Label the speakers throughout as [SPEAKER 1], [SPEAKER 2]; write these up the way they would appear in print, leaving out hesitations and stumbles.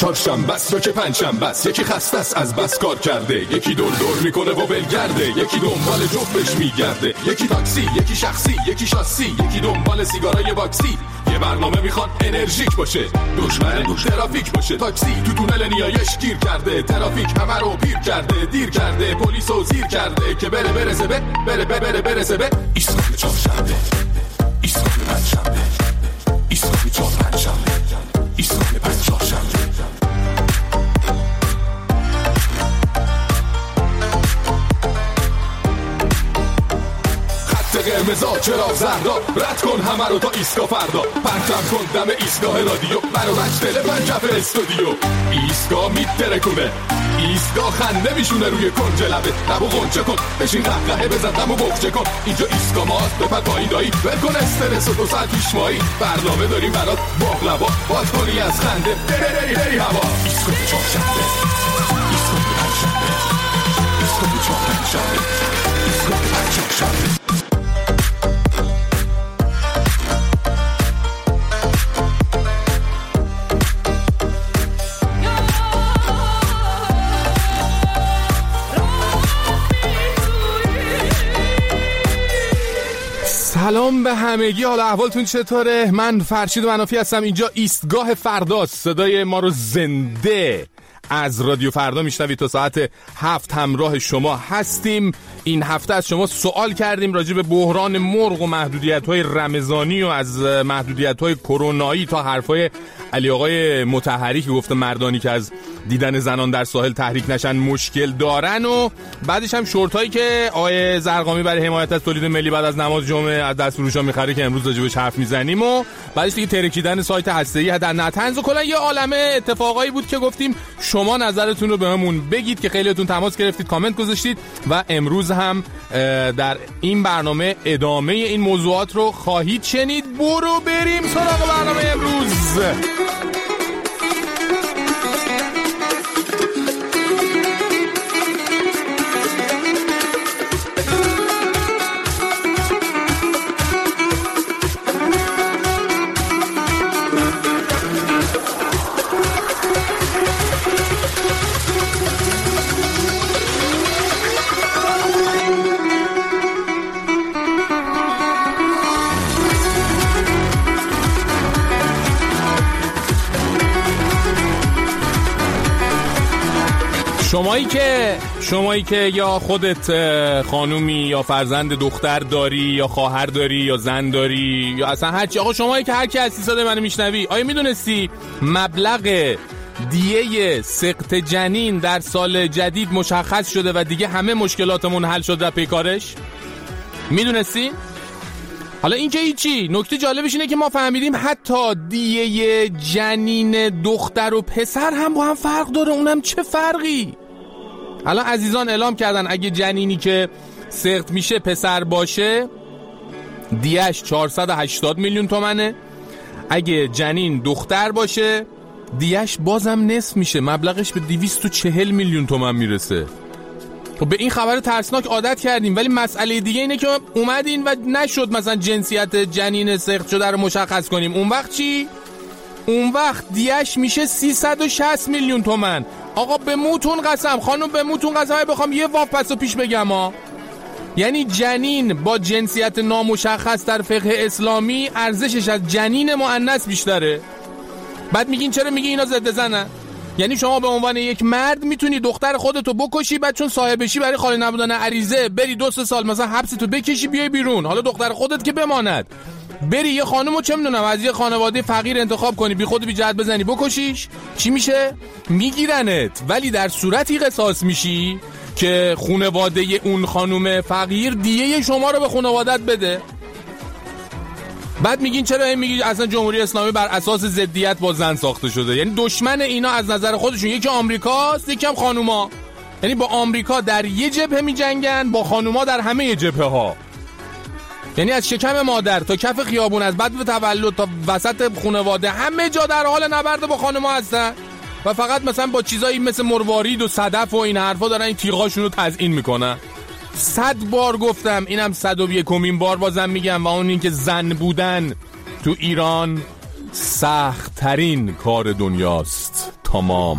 [SPEAKER 1] چهارشنبه است یا که پنجشنبه است، یکی خسته است از بس کار کرده، یکی دور دور میکنه و ولگرده، یکی دنبال جفتش میگرده، یکی تاکسی، یکی شخصی، یکی شاسی، یکی دنبال سیگارای باکسی. یه برنامه میخواد انرژیک باشه، دشمن ترافیک باشه. تاکسی تو تونل نیایش گیر کرده، ترافیک همه رو پیر کرده، دیر کرده، پلیسو زیر کرده که برسه به ایستگاه چهارشنبه، ایستگاه پنجشنبه، ایستگاه چهارشنبه، ایستگاه پنجشنبه. قرمزا چرا زهرا رد کن همه رو تا ایستگاه فردا، پرتم کن دم ایستگاه رادیو، برو مجدل پنجف استودیو. ایستگاه میترکونه، ایستگاه خنده میشونه روی کنج لبه، لبو غنچه کن بشین قهقهه بزن دمو بخچه کن. اینجا ایستگاه ماست بپر پایین دایی، ول کن استرس و 2 ساعت پیش مایی، برنامه داریم برات باقلوا، باز کنی از خنده بری هوا. ایستگاه چهارشنبه، ایستگاه پنجشنبه، ایستگاه چهارشنبه، ایستگاه پنجشنبه.
[SPEAKER 2] سلام به همگی، حالا احوالتون چطوره؟ من فرشید منافی هستم، اینجا ایستگاه فرداست. صدای ما رو زنده از رادیو فردا میشنوید. تا ساعت 7 همراه شما هستیم. این هفته از شما سوال کردیم راجع به بحران مرغ و محدودیت‌های رمضانی و از محدودیت‌های کرونایی تا حرفای علی آقای مطهری که گفته مردانی که از دیدن زنان در ساحل تحریک نشن مشکل دارن، و بعدش هم شورتایی که آقای زرقامی برای حمایت از تولید ملی بعد از نماز جمعه از دستفروشا می‌خره که امروز راجعش حرف میزنیم، و بعدش دیگه ترکیدن سایت هسته‌ای در نطنز و کلا یه عالمه اتفاقایی بود که گفتیم شما نظرتون رو بهمون بگید که خیلیاتون تماس گرفتید، کامنت گذاشتید و امروز هم در این برنامه ادامه این موضوعات رو خواهید شنید. برو بریم سراغ برنامه امروز. شمایی که یا خودت خانومی یا فرزند دختر داری یا خواهر داری یا زن داری یا اصلا هرچی، آقا شمایی که هر کی هستی صدای منو میشنوی، آیا میدونستی مبلغ دیه سقط جنین در سال جدید مشخص شده و دیگه همه مشکلاتمون حل شد و پیکارش؟ میدونستی؟ حالا این که هیچی، نکته جالبش اینه که ما فهمیدیم حتی دیه جنین دختر و پسر هم با هم فرق داره. اونم چه فرقی؟ الان عزیزان اعلام کردن اگه جنینی که سقط میشه پسر باشه دیهش 480 میلیون تومنه، اگه جنین دختر باشه دیهش بازم نصف میشه، مبلغش به 240 میلیون تومن میرسه. خب به این خبر ترسناک عادت کردیم، ولی مسئله دیگه اینه که اومدین و نشد مثلا جنسیت جنین سقط شده رو مشخص کنیم. اون وقت چی؟ اون وقت دیهش میشه 360 میلیون تومن. آقا به موتون قسم، خانم به موتون قسم، بخوام یه واف پسو پیش بگم یعنی جنین با جنسیت نامشخص در فقه اسلامی ارزشش از جنین مؤنث بیشتره. بعد میگین چرا؟ میگی اینا ضد زنن. یعنی شما به عنوان یک مرد میتونی دختر خودتو بکشی، بعد چون صاحبشی برای خالی نبودن عریضه بری 2-3 سال مثلا حبستو بکشی بیای بیرون، حالا دختر خودت که بماند، بری یه خانمو چه میدونم از یه خانواده فقیر انتخاب کنی، بی خود بی جهت بزنی بکشیش، چی میشه؟ میگیرنت. ولی در صورتی قصاص میشی که خانواده اون خانم فقیر دیه شما رو به خانوادت بده. بعد میگین چرا؟ میگی اصلا جمهوری اسلامی بر اساس ضدیت با زن ساخته شده. یعنی دشمن اینا از نظر خودشون یکی آمریکاست، یکی هم خانوما. یعنی با آمریکا در یه جبهه میجنگن، با خانوما در همه جبهه ها. یعنی از شکم مادر تا کف خیابون، از بعد تولد تا وسط خانواده، همه جا در حال نبرد با خانوما هستن و فقط مثلا با چیزایی مثل مروارید و صدف و این حرفا دارن این تیغاشون رو تزیین میکنن. 100 بار گفتم، اینم 101مین بار بازم میگم، و اون این که زن بودن تو ایران سخت ترین کار دنیاست. تا تمام.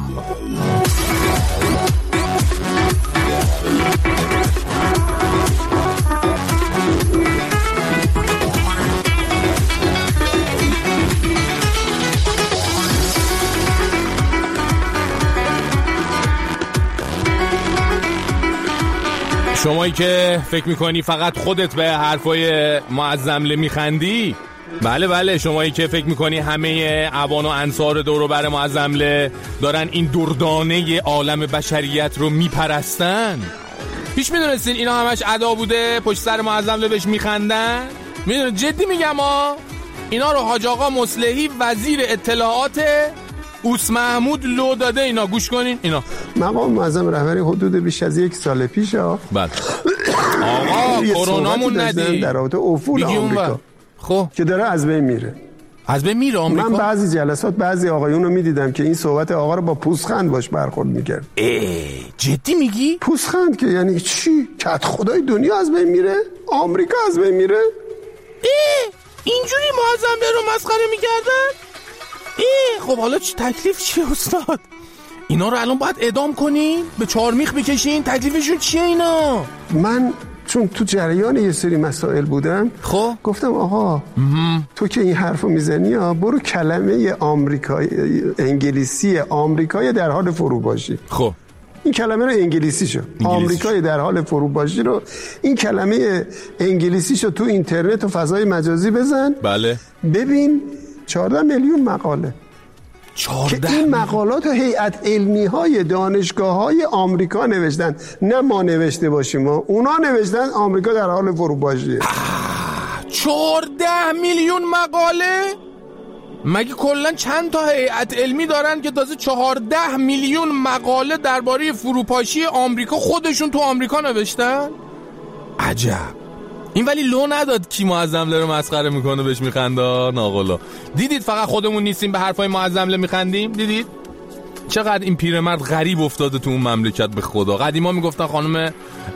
[SPEAKER 2] شمایی که فکر میکنی فقط خودت به حرفای معظمله میخندی، بله شمایی که فکر میکنی همه عوان و انصار دور و بر معظمله دارن این دردانه عالم بشریت رو میپرستن، پیش میدونستین اینا همش ادا بوده، پشت سر معظمله بهش میخندن؟ میدونی جدی میگم اینا رو حاج آقا مصلحی وزیر اطلاعات اوس محمود لو داده. اینا گوش کنین، اینا
[SPEAKER 3] مقام معظم رهبری حدود بیش از 1 سال پیش
[SPEAKER 2] بله آقا کرونامون ندی
[SPEAKER 3] در رابطه افول آمریکا
[SPEAKER 2] خب
[SPEAKER 3] که داره از بین میره.
[SPEAKER 2] از بین میره آمریکا؟
[SPEAKER 3] من بعضی جلسات بعضی آقایون رو میدیدم که این صحبت آقا رو با پوزخند باش برخورد میکرد.
[SPEAKER 2] جدی میگی؟
[SPEAKER 3] پوزخند که یعنی چی؟ کت خدای دنیا از بین میره؟ آمریکا از بین میره؟
[SPEAKER 2] اینجوری معظمله رو مسخره میکردن؟ خب حالا تکلیف چیه استاد؟ اینا رو الان باید اعدام کنین؟ به چارمیخ بکشین؟ تکلیفشون چیه اینا؟
[SPEAKER 3] من چون تو جریان یه سری مسائل بودم
[SPEAKER 2] خب
[SPEAKER 3] گفتم آقا تو که این حرفو میزنی برو کلمه آمریکایی انگلیسی آمریکای در حال فروپاشی،
[SPEAKER 2] خب
[SPEAKER 3] این کلمه رو انگلیسیشو آمریکای در حال فروپاشی رو این کلمه انگلیسیشو تو اینترنت و فضای مجازی بزن.
[SPEAKER 2] بله
[SPEAKER 3] ببین 14 میلیون مقاله
[SPEAKER 2] 14
[SPEAKER 3] که این مقالات هیئت علمی های دانشگاه های آمریکا نوشتن، نه ما نوشته باشیم، اونا نوشتن آمریکا در حال فروپاشیه.
[SPEAKER 2] 14 میلیون مقاله؟ مگه کلا چند تا هیئت علمی دارن که تازه 14 میلیون مقاله درباره فروپاشی آمریکا خودشون تو آمریکا نوشتن؟ عجب. این ولی لو نداد کی معظمله رو مسخره میکنه بهش میخنده. ناقلا دیدید فقط خودمون نیستیم به حرفای معظمله میخندیم؟ دیدید چقدر این پیرمرد غریب افتاده تو اون مملکت؟ به خدا قدیما میگفتن خانم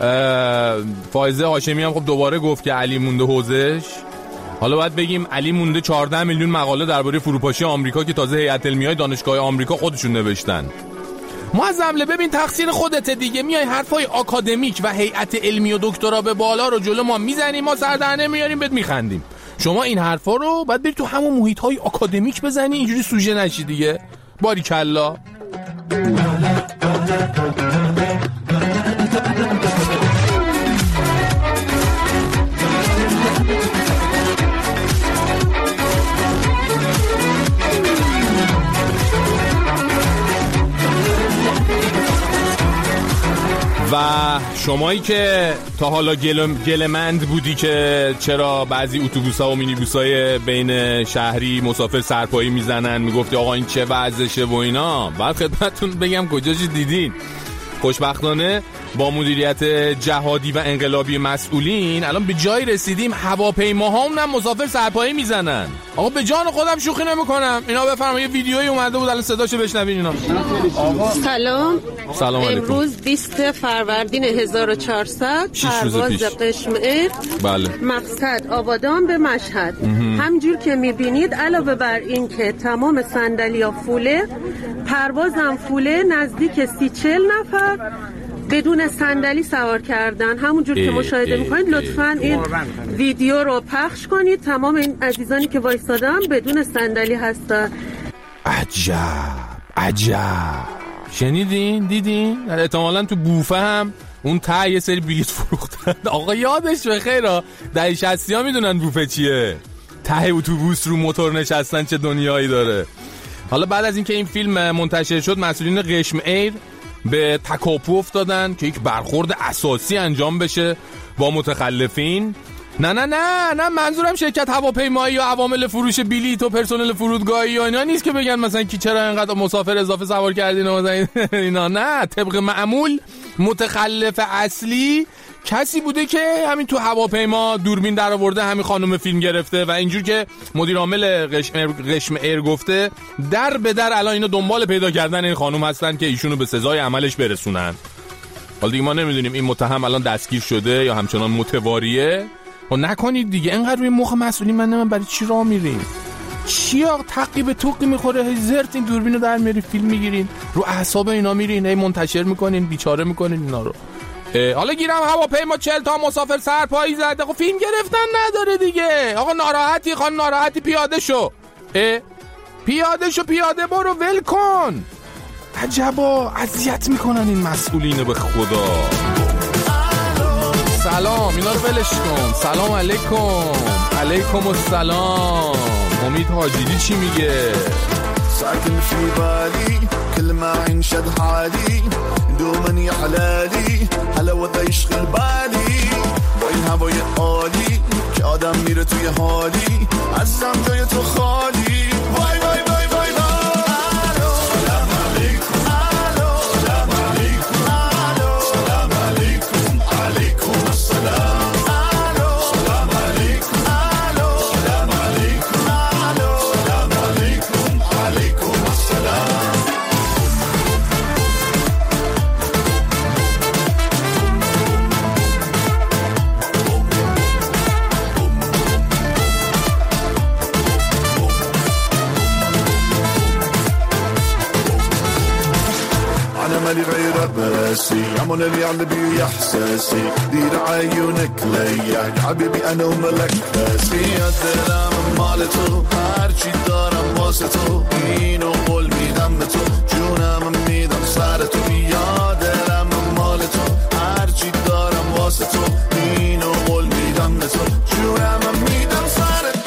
[SPEAKER 2] فائزه هاشمی هم خب دوباره گفت که علی مونده حوزش، حالا باید بگیم علی مونده 14 میلیون مقاله درباره فروپاشی آمریکا که تازه هیئت علمیای دانشگاه آمریکا خودشون نوشتن. معظمله ببین تقصیر خودته دیگه، میای حرفای آکادمیک و هیئت علمی و دکترا به بالا رو جلو ما میزنیم، ما سر در نمیاریم بهت میخندیم. شما این حرفا رو باید بری تو همون محیط‌های آکادمیک بزنی، اینجوری سوژه نشی دیگه. باریکلا. و شمایی که تا حالا گلمند بودی که چرا بعضی اتوبوس‌ها و مینیبوس‌های بین شهری مسافر سرپایی میزنن، میگفتی آقا این چه وضعشه و اینا، بعد خدمتتون بگم کجاش دیدین. خوشبختانه با مدیریت جهادی و انقلابی مسئولین الان به جایی رسیدیم هواپیماها هم مسافر سرپایی میزنن. آقا به جان خودم شوخی نمی‌کنم. اینا بفرمایید یه ویدیویی اومده بود الان صداشو بشنوین. اینا سلام علیکم.
[SPEAKER 4] امروز 20 فروردین 1400 پرواز قشم ایر،
[SPEAKER 2] بله،
[SPEAKER 4] مقصد آبادان به مشهد. همجور که میبینید علاوه بر این که تمام صندلی‌ها فوله، پروازم فوله، نزدیک 30-40 نفر بدون صندلی سوار کردن. همونجور که مشاهده میکنید لطفاً این ویدیو رو پخش کنید. تمام این عزیزانی که وایسادن بدون صندلی هستن.
[SPEAKER 2] عجب. شنیدین؟ دیدین؟ احتمالاً تو بوفه هم اون ته یه سری بلیط فروختن. آقا یادش بخیره دهه 60 ها میدونن بوفه چیه، ته اتوبوس رو موتور نشستن چه دنیایی داره. حالا بعد از اینکه این فیلم منتشر شد مسئولین قشم ایر به تکاپو افتادن که یک برخورد اساسی انجام بشه با متخلفین. نه منظورم شرکت هواپیمایی و عوامل فروش بلیط و پرسنل فرودگاهی و اینا نیست که بگن مثلا کی چرا اینقدر مسافر اضافه سوار کردین و اینا. نه، طبق معمول متخلف اصلی کسی بوده که همین تو هواپیما دوربین در آورده، همین خانم فیلم گرفته و اینجور که مدیر عامل قشم ایر گفته در به در الان اینا دنبال پیدا کردن این خانم هستن که ایشونو به سزای عملش برسونن. حالا دیگه ما نمیدونیم این متهم الان دستگیر شده یا همچنان متواریه. و نکنید دیگه انقدر روی مخ مسئولین من برای چی راه میریم؟ چیا تعقیب توقی میخوره، هی زرت این دوربینو در میاری فیلم میگیرین، رو اعصاب اینا میرین، هی منتشر میکنین، بیچاره میکنین اینا رو. حالا گیرم هواپیما 40 تا مسافر سرپایی زده، خب فیلم گرفتن نداره دیگه. آقا ناراحتی، خان ناراحتی، پیاده شو، پیاده برو، ول کن. عجبا اذیت میکنن این مسئولین به خدا. سلام، اینا رو ولش کن. سلام علیکم السلام. امید حاجیلی چی میگه؟
[SPEAKER 5] ساكن في بالي كل ما عنشد حالي دومني حلالي حلاوة يشغل بالي با این هوای عالی که آدم میره توی حالی عزم جای تو خالی. وای وای وای وای سلام علیکم سلام علیکم سلام علیکم علیکم السلام. مالي غيرك براسي عمون اللي علبي احساسي دير عيونك ليا حبيبي انا وملك باسي يا دلم مالتو هرچی دارم واسه تو اینو قول میدم به تو جونم میدم سر تو یا دلم مالتو هرچی دارم واسه تو اینو قول میدم به تو جونم میدم سر تو.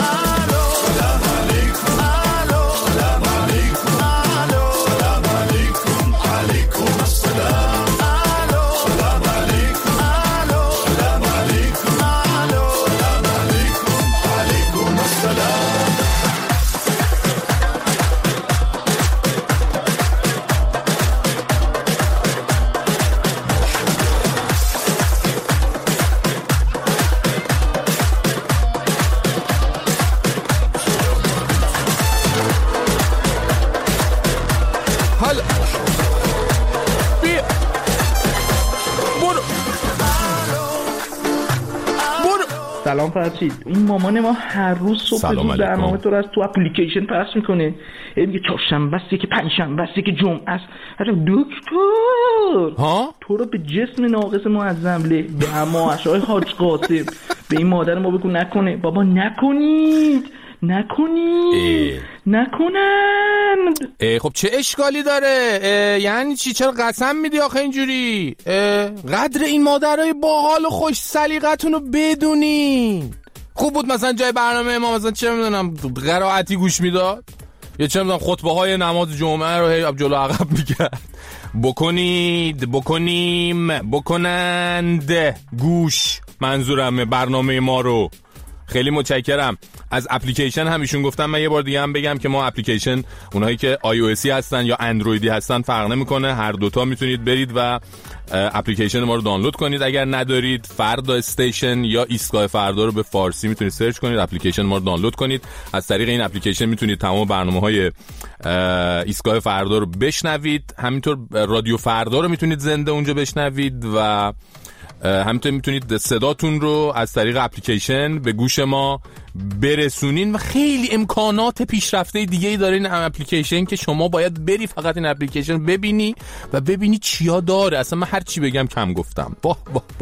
[SPEAKER 6] سلام فرشید، این مامان ما هر روز صبح زود برنامه تو رو از تو اپلیکیشن پخش میکنه. میگه چهارشنبه است که پنجشنبه است که جمعه است. دکتر تو رو به جسم ناقص معظم له به اماعشای حاج قاسم به این مادر ما بگو نکنه. بابا نکنید نکنند.
[SPEAKER 2] خب چه اشکالی داره؟ یعنی چی؟ چرا قسم میدی آخه اینجوری؟ قدر این مادرای باحال و خوش سلیقتون رو بدونین. خوب بود مثلا جای برنامه ما مثلا چه میدونم قرائتی گوش میداد یا چه میدونم خطبه های نماز جمعه رو هی جلو عقب میکرد. بکنند گوش، منظورم برنامه ما رو. خیلی متشکرم. از اپلیکیشن همیشون گفتم، من یه بار دیگه هم بگم که ما اپلیکیشن اونایی که iOS هستن یا اندرویدی هستن فرق نمیکنه، هر دوتا میتونید برید و اپلیکیشن ما رو دانلود کنید. اگر ندارید فردا استیشن یا ایستگاه فردا رو به فارسی میتونید سرچ کنید، اپلیکیشن ما رو دانلود کنید. از طریق این اپلیکیشن میتونید تمام برنامه‌های ایستگاه فردا رو بشنوید، همینطور رادیو فردا رو میتونید زنده اونجا بشنوید و همینطور میتونید صداتون رو از طریق اپلیکیشن به گوش ما برسونین و خیلی امکانات پیشرفته دیگه‌ای داره این اپلیکیشن که شما باید بری فقط این اپلیکیشن ببینی و ببینی چیا داره. اصلا من هر چی بگم کم گفتم. باه.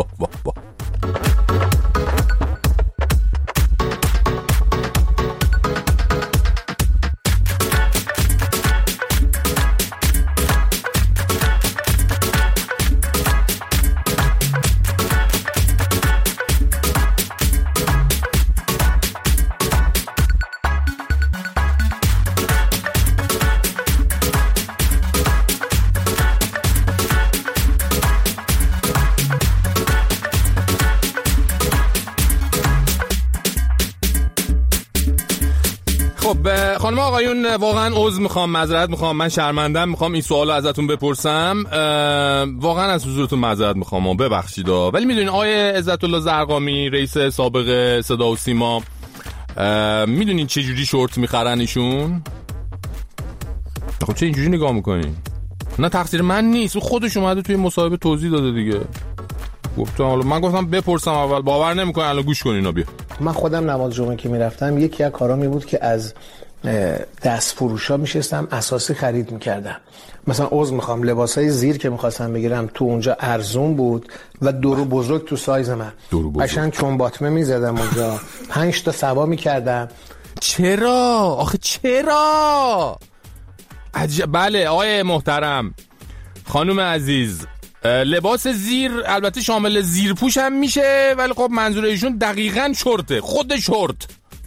[SPEAKER 2] خانم آقایون واقعا عذر میخوام، معذرت میخوام، من شرمندم، میخوام این سوالو ازتون بپرسم. واقعا از حضورتون معذرت میخوام، ببخشید. ولی میدونین آقای عزت الله زرقامی رئیس سابق صدا و سیما، میدونین چه جوری شورت میخرن ایشون؟ خب چه اینجوری نگاه میکنین؟ نه تقصیر من نیست، خودش اومده توی مصاحبه توضیح داده دیگه. گفتم حالا من گفتم بپرسم اول، باور نمیکنن. الان گوش کنین. بیا
[SPEAKER 7] من خودم نماز جمعه که میرفتم یکی از کارام بود که از دست فروشا میشستم اساسی خرید میکردم. مثلا عذر میخوام لباسای زیر که میخواستم بگیرم تو اونجا ارزون بود و دورو بزرگ تو سایز من، قشنگ چون باطمه میزدم اونجا 5 تا سوا میکردم.
[SPEAKER 2] چرا؟ آخه چرا؟ بله آقای محترم، خانم عزیز، لباس زیر البته شامل زیرپوش هم میشه، ولی خب منظور ایشون دقیقاً شورته، خود شورت.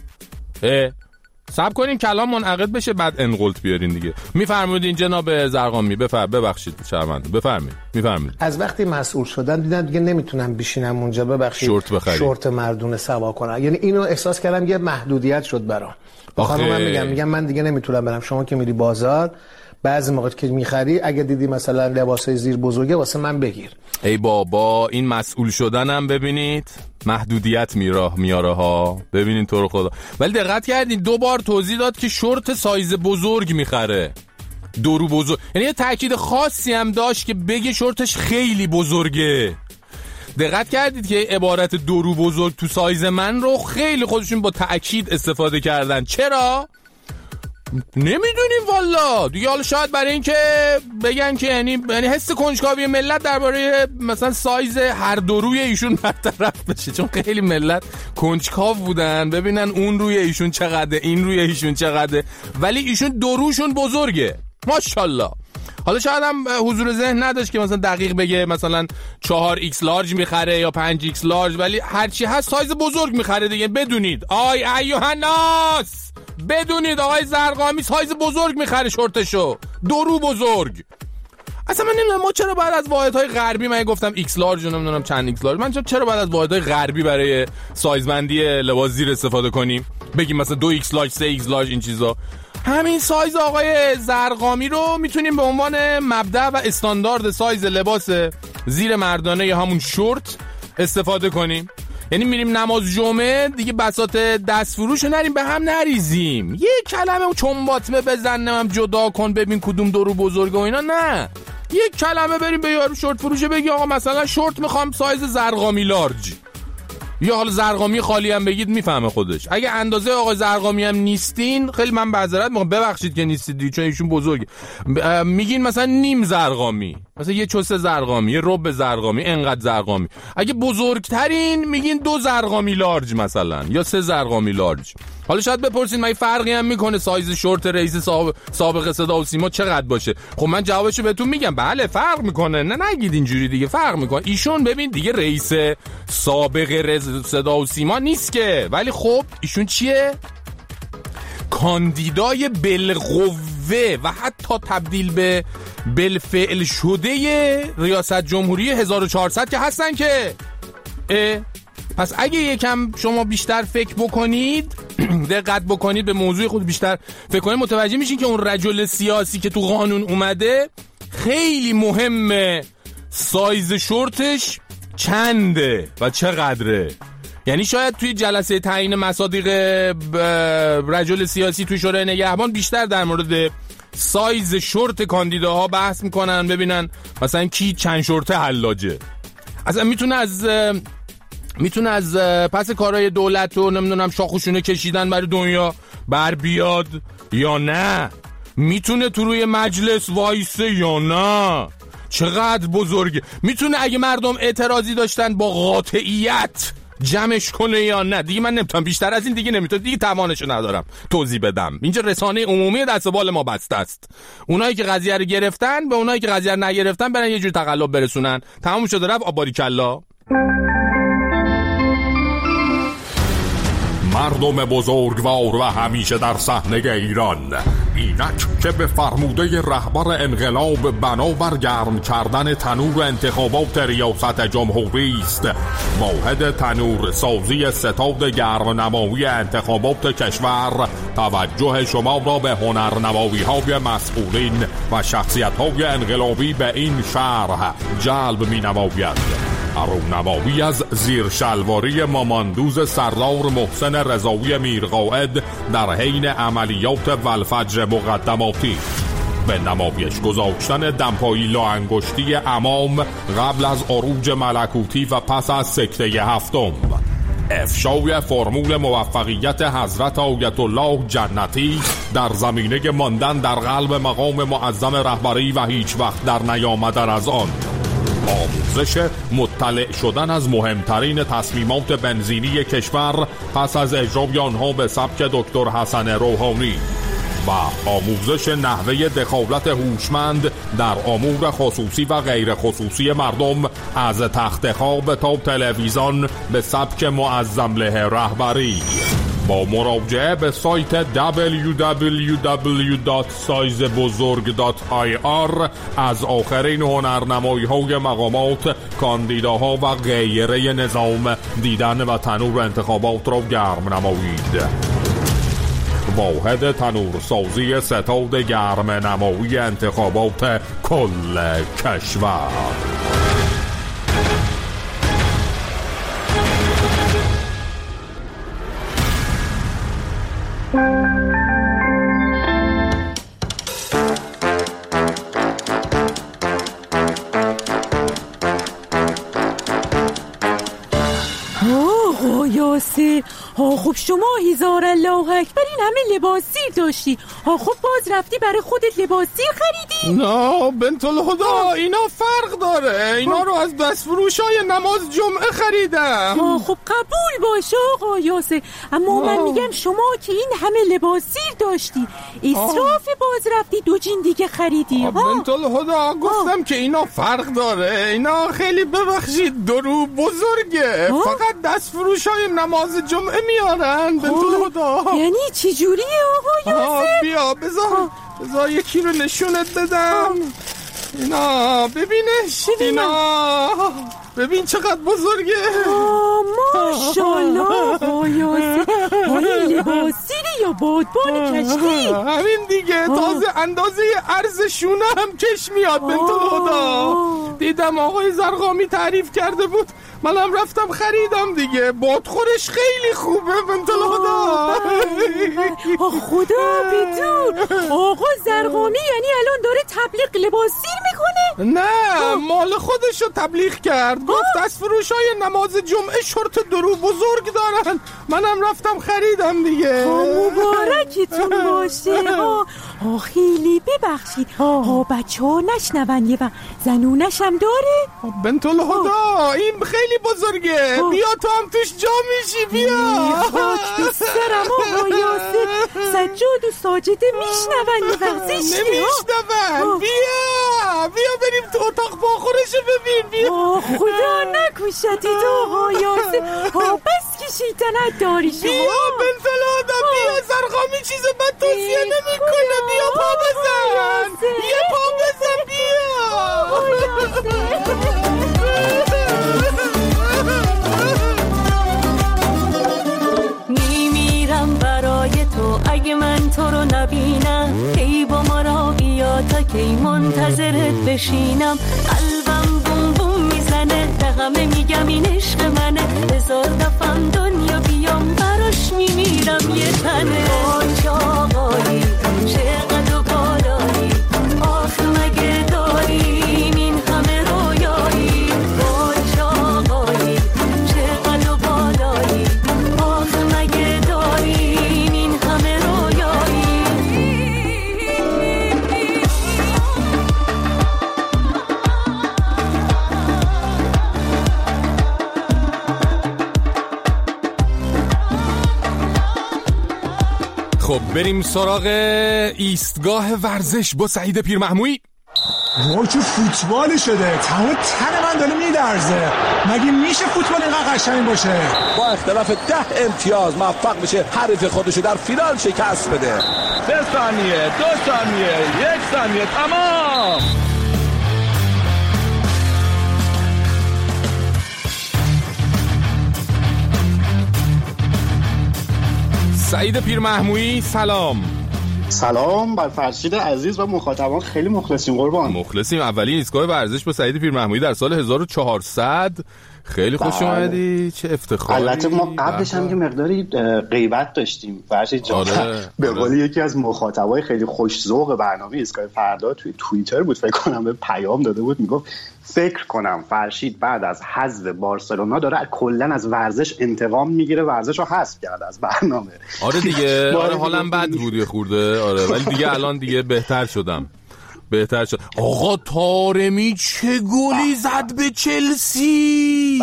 [SPEAKER 2] صبر کنین کلام منعقد بشه بعد انقلت بیارین دیگه. میفرمودین جناب زرقامی، ببخشید شرمنده، میفرمایید.
[SPEAKER 7] از وقتی مسئول شدم دیدم دیگه نمیتونم بشینم اونجا ببخشید
[SPEAKER 2] شورت بخرید،
[SPEAKER 7] شورت مردونه سوا کنم، یعنی اینو احساس کردم یه محدودیت شد برام. خانم میگم من دیگه نمیتونم برم. شما که میری بازار بعضی موقع که میخری اگه دیدی مثلا لباسای زیر بزرگه واسه من بگیر.
[SPEAKER 2] ای بابا این مسئول شدنم ببینید محدودیت میاره ها، ببینین تو رو خدا. ولی دقت کردین 2 بار توضیح داد که شورت سایز بزرگ میخره، دورو بزرگ، یعنی یه تاکید خاصی هم داشت که بگه شورتش خیلی بزرگه. دقت کردید که عبارت دورو بزرگ تو سایز من رو خیلی خودشون با تأکید استفاده کردن. چرا؟ نمیدونیم والا دیگه. حالا شاید برای این که بگن که یعنی حس کنجکاوی ملت درباره مثلا سایز هر دو روی ایشون برطرف بشه، چون خیلی ملت کنجکاو بودن ببینن اون روی ایشون چقدره، این روی ایشون چقدره، ولی ایشون دو روشون بزرگه ماشاءالله. حالا شاید هم حضور ذهن نداشت که مثلا دقیق بگه مثلا 4x لارج میخره یا 5x لارج، ولی هرچی هست سایز بزرگ میخره دیگه. بدونید آی ایها الناس، بدونید آقای زرقامی سایز بزرگ میخره شورتشو، دورو بزرگ. اصلا من نمیدونم ما چرا بعد از واحدهای غربی، من گفتم x لارج و نمیدونم چند x لارج، من چرا بعد از واحدهای غربی برای سایزبندی لباس زیر استفاده کنیم، بگیم مثلا 2x لارج 3x لارج این چیزا. همین سایز آقای زرقامی رو میتونیم به عنوان مبدأ و استاندارد سایز لباس زیر مردانه یا همون شورت استفاده کنیم. یعنی میریم نماز جمعه دیگه بساط دست فروش رو نریم به هم نریزیم، یه کلمه چون باطمه بزنم هم جدا کن ببین کدوم دورو بزرگه و اینا، نه یک کلمه بریم به یارو شورت فروشه بگی آقا مثلا شورت میخوام سایز زرقامی لارج، یا حالا زرقامی خالی هم بگید میفهمه خودش. اگه اندازه آقا زرقامی هم نیستین خیلی من معذرت میخوام، ببخشید که نیستید چون ایشون بزرگه، میگین مثلا نیم زرقامی، مثلا یه چوسه زرقامی، یه ربع زرقامی، انقدر زرقامی. اگه بزرگترین میگین 2 زرقامی لارج مثلا یا 3 زرقامی لارج. حالا شاید بپرسین من فرقی هم میکنه سایز شورت رئیس سابق صدا و سیما چقدر باشه؟ خب من جوابشو بهتون میگم، بله فرق میکنه، نه نگید اینجوری دیگه، فرق میکنه. ایشون ببین دیگه رئیس سابق صدا و سیما نیست که، ولی خب ایشون چیه؟ کاندیدای بالقوه و حتی تبدیل به بالفعل شده ریاست جمهوری 1400 که هستن که. پس اگه یکم شما بیشتر فکر بکنید، دقت بکنید به موضوع خود بیشتر فکر کنید، متوجه میشین که اون رجل سیاسی که تو قانون اومده خیلی مهمه سایز شورتش چنده و چقدره. یعنی شاید توی جلسه تعیین مصادیق رجل سیاسی توی شورای نگهبان بیشتر در مورد سایز شورت کاندیداها بحث میکنن، ببینن مثلا کی چند شورته حلاجه. اصلا میتونه از پس کارهای دولت و نمیدونم شاخوشونه کشیدن برای دنیا بر بیاد یا نه، میتونه تو روی مجلس وایسه یا نه، چقدر بزرگه، میتونه اگه مردم اعتراضی داشتن با قاطعیت جمعش کنه یا نه. دیگه من نمیتونم بیشتر از این دیگه نمیتونم، دیگه توانشو ندارم توضیح بدم. اینجا رسانه عمومی دست بال ما بسته است. اونایی که قضیه رو گرفتن به اونایی که قضیه رو نگرفتن برن یه جور تقلب برسونن. تموم شده رفت، آباریکلا.
[SPEAKER 1] مردم بزرگوار و همیشه در صحنه ایران، اینک که به فرموده رهبر انقلاب بنابر گرم کردن تنور انتخابات ریاست جمهوری است، واحد تنور سازی ستاد گرمنمایی انتخابات کشور توجه شما را به هنرنمایی‌های مسئولین و شخصیت‌های انقلابی به این شرح جلب می‌نماید. ارونمایی از زیرشلواری ماماندوز سردار محسن رضایی میرقائد در حین عملیات والفجر مقدماتی، به نمایش گذاشتن دمپایی لاانگشتی امام قبل از عروج ملکوتی و پس از سکته هفتم، افشای فرمول موفقیت حضرت آیت الله جنتی در زمینه ماندن در قلب مقام معظم رهبری و هیچ وقت در نیامدن از آن، آموزش مطلع شدن از مهمترین تصمیمات بنزینی کشور پس از اجرای آنها به سبک دکتر حسن روحانی و آموزش نحوه دخالت هوشمند در امور خصوصی و غیر خصوصی مردم از تخت خواب تا تلویزیون به سبک معظم له رهبری. با مراجعه به سایت www.saizebozorg.ir از آخرین هنرنمایی‌های مقامات، کاندیداها و غیره نظام دیدن و تنور انتخابات را گرم نمایید. واحد تنورسازی ستاد گرم نمایی انتخابات کل کشور.
[SPEAKER 8] یاسر، خب شما هزار الله اکبر این همه لباس سیر داشتی، خب باز رفتی برای خودت لباس سیر خریدی؟
[SPEAKER 2] نه بنت الهدا، اینا فرق داره، اینا رو از دستفروشای نماز جمعه خریدم.
[SPEAKER 8] خب قبول باشه آقا یاسر، اما من میگم شما که این همه لباس سیر داشتی، اسراف باز رفتی دو جین دیگه خریدی.
[SPEAKER 2] بنت الهدا گفتم که اینا فرق داره، اینا خیلی ببخشید درو بزرگه، فقط دستفروشای نماز جمعه میارن. بنت الهدا
[SPEAKER 8] یعنی چی جوریه آقا یاسر؟
[SPEAKER 2] بیا بذار یکی رو نشونت بدم. اینا ببینش، اینا ببین چقدر بزرگه.
[SPEAKER 8] ماشاءالله آقا یاسر، این لباس سیری یا بادبان کشتی؟
[SPEAKER 2] همین دیگه، تازه اندازه عرض شونه هم کش میاد. بنت الهدا دیدم آقای زرقامی تعریف کرده بود، منم رفتم خریدم دیگه، بادخورش خیلی خوبه. بنت الهدا
[SPEAKER 8] خدا بدون، آقا زرقامی یعنی الان داره تبلیغ لباس سیر میکنه؟
[SPEAKER 2] نه مال خودشو تبلیغ کرد، گفت دستفروشای نماز جمعه شورت درو بزرگ دارن، منم رفتم خریدم دیگه.
[SPEAKER 8] مبارکتون باشه. خیلی ببخشید، بچه ها نشنون یه وقت زنونش هم داره؟
[SPEAKER 2] بنت الهدا این خیلی بزرگه، بیا تو هم توش جا میشی. بیا
[SPEAKER 8] خاک به سرم آقا یاسر، سجاد و ساجده میشنون یه وقت زشته.
[SPEAKER 2] نمیشنون، بیا بریم تو اتاق باخورشو ببین. بیا
[SPEAKER 8] خدا نکشتی تو آقا یاسر، بس که شیطنت داری شما.
[SPEAKER 2] بیا بنت الهدا، بیا زرقامی چیز بد توصیه نمیکنه، بیا پا بزن، بیا پا بزن، بیا.
[SPEAKER 9] میمیرم برای تو، اگه من تو رو نبینم، ای با ما را بیا تا کی منتظرت بشینم. قلبم بوم بوم میزنه، به همه میگم این عشق منه، هزار دفعه دنیا بیام براش میمیرم یه تنه. آج آقایی چقدر بالایی، آخ مگه داریم این همه رویایی. آج آقایی چقدر بالایی، آخ مگه داریم این همه رویایی.
[SPEAKER 2] خب بریم سراغ ایستگاه ورزش با سعید پیرمحمویی.
[SPEAKER 10] وای چه فوتبالی شده، تمام تن من داره میلرزه. مگه میشه فوتبال اینقدر قشنگ باشه؟
[SPEAKER 11] با اختلاف 10 امتیاز موفق بشه حریف خودشو در فینال شکست بده. 3 ثانیه، 2 ثانیه، 1 ثانیه، تمام.
[SPEAKER 2] سعید پیرمحمویی سلام
[SPEAKER 12] بر فرشید عزیز و مخاطبان، خیلی مخلصیم قربان.
[SPEAKER 2] مخلصیم. اولین ایستگاه ورزش با سعید پیرمحمویی در سال 1400 خیلی خوش اومدی، چه افتخاری.
[SPEAKER 12] البته ما قبلش هم یه مقداری غیبت داشتیم فرشید جان. به قول یکی از مخاطبای خیلی خوش ذوق برنامه ایستگاه فردا توی توییتر بود، فکر کنم به پیام داده بود، میگفت فکر کنم فرشید بعد از حذف بارسلونا داره کلا از ورزش انتقام میگیره، ورزش رو حذف کرد از برنامه.
[SPEAKER 2] آره دیگه، آره حالم بد بود یه خورده، آره ولی دیگه الان دیگه بهتر شدم. آقا طارمی چه گلی زد به چلسی،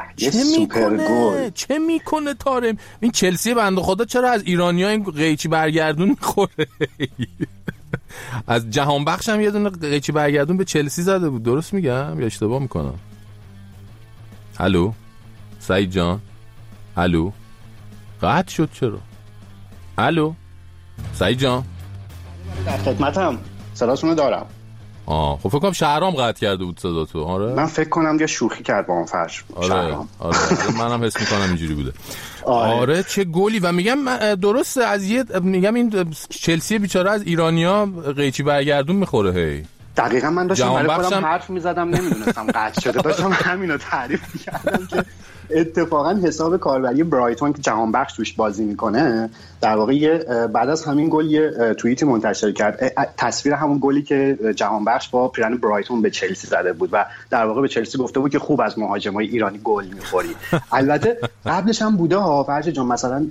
[SPEAKER 2] چه میکنه طارمی. این چلسی بنده خدا چرا از ایرانی‌ها این قیچی برگردون میخوره؟ از جهان بخش هم یه دونه قیچی برگردون به چلسی زده بود، درست میگم یا اشتباه میکنم؟ الو سعید جان، الو قطع شد چرا؟ الو سعید جان،
[SPEAKER 12] در خدمتم، صداتونو دارم.
[SPEAKER 2] خب فکر کنم شهرام قطع کرده بود صداتو. آره
[SPEAKER 12] من فکر کنم یه شوخی کرد با اون فرش.
[SPEAKER 2] آره منم حس میکنم اینجوری بوده. آره چه گلی. و میگم درسته، از میگم این چلسی بیچاره از ایرانیا قیچی برگردون میخوره. هی
[SPEAKER 12] دقیقاً من داشتم برای خودم حرف میزدم، نمیدونستم قطع شده، داشتم همینو تعریف میکردم که اتفاقا حساب کاربری برایتون که جهان بخش توش بازی میکنه در واقع بعد از همین گل یه توییتی منتشر کرد، تصویر همون گلی که جهان بخش با پیرن برایتون به چلسی زده بود و در واقع به چلسی گفته بود که خوب از مهاجمای ایرانی گل میخوری. البته قبلش هم بوده ها فرج جان، مثلا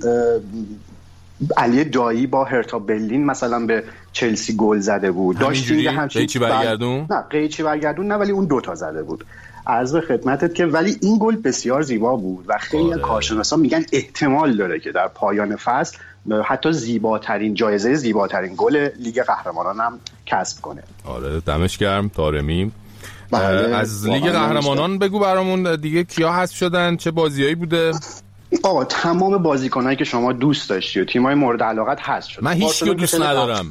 [SPEAKER 12] علی دایی با هرتا برلین مثلا به چلسی گل زده بود، داشتیم همچین
[SPEAKER 2] قیچی برگردون؟
[SPEAKER 12] نه قیچی برگردون نه، ولی اون دوتا زده بود. عرض به خدمتت که ولی این گل بسیار زیبا بود و خیلی کارشناسا میگن احتمال داره که در پایان فصل حتی جایزه زیباترین گل لیگ قهرمانان هم کسب کنه.
[SPEAKER 2] آره دمش گرم طارمی. از لیگ قهرمانان بگو برامون دیگه کیا حذف شدن، چه بازیایی بوده؟
[SPEAKER 12] آقا تمام بازیکنایی که شما دوست داشتی و تیمای مورد علاقت حذف شدن.
[SPEAKER 2] من هیچ کیو دوست ندارم.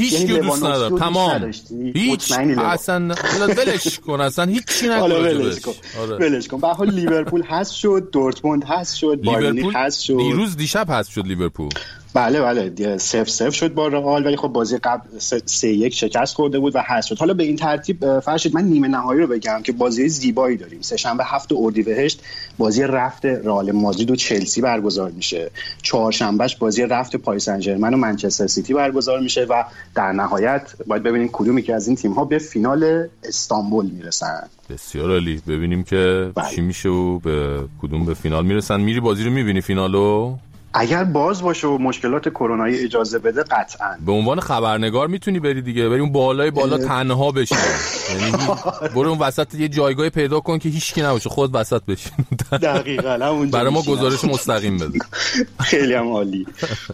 [SPEAKER 2] تمام. هیچ اصلا ولش کن، اصلا هیچی نکن.
[SPEAKER 12] ولش کن. به هر حال لیورپول حذف شد، دورتموند حذف شد، بایرن حذف شد.
[SPEAKER 2] دیشب حذف شد لیورپول.
[SPEAKER 12] بله 0-0 شد با رئال، ولی خب بازی قبل 3-1 شکست خورده بود و حذف شد. حالا به این ترتیب فرشید من نیمه نهایی رو بگم که بازی زیبایی داریم. سه‌شنبه 7 اردیبهشت بازی رفت رئال مادرید و چلسی برگزار میشه. چهارشنبهش بازی رفت پاریس سن ژرمن و منچستر سیتی برگزار میشه و در نهایت باید ببینیم کدومی که از این تیم‌ها به فینال استانبول میرسن.
[SPEAKER 2] بسیار عالی، ببینیم که چی میشه و به کدوم به فینال میرسن. میری بازی رو میبینی فینالو؟
[SPEAKER 12] اگر باز باشه و مشکلات کرونایی اجازه بده قطعاً.
[SPEAKER 2] به عنوان خبرنگار میتونی بری دیگه، بری اون بالا تنها بشی، یعنی برو اون وسط یه جایگاه پیدا کن که هیچکی نباشه، خود وسط بشی.
[SPEAKER 12] دقیقاً اونجا
[SPEAKER 2] برای ما گزارش مستقیم بده.
[SPEAKER 12] خیلی هم عالی.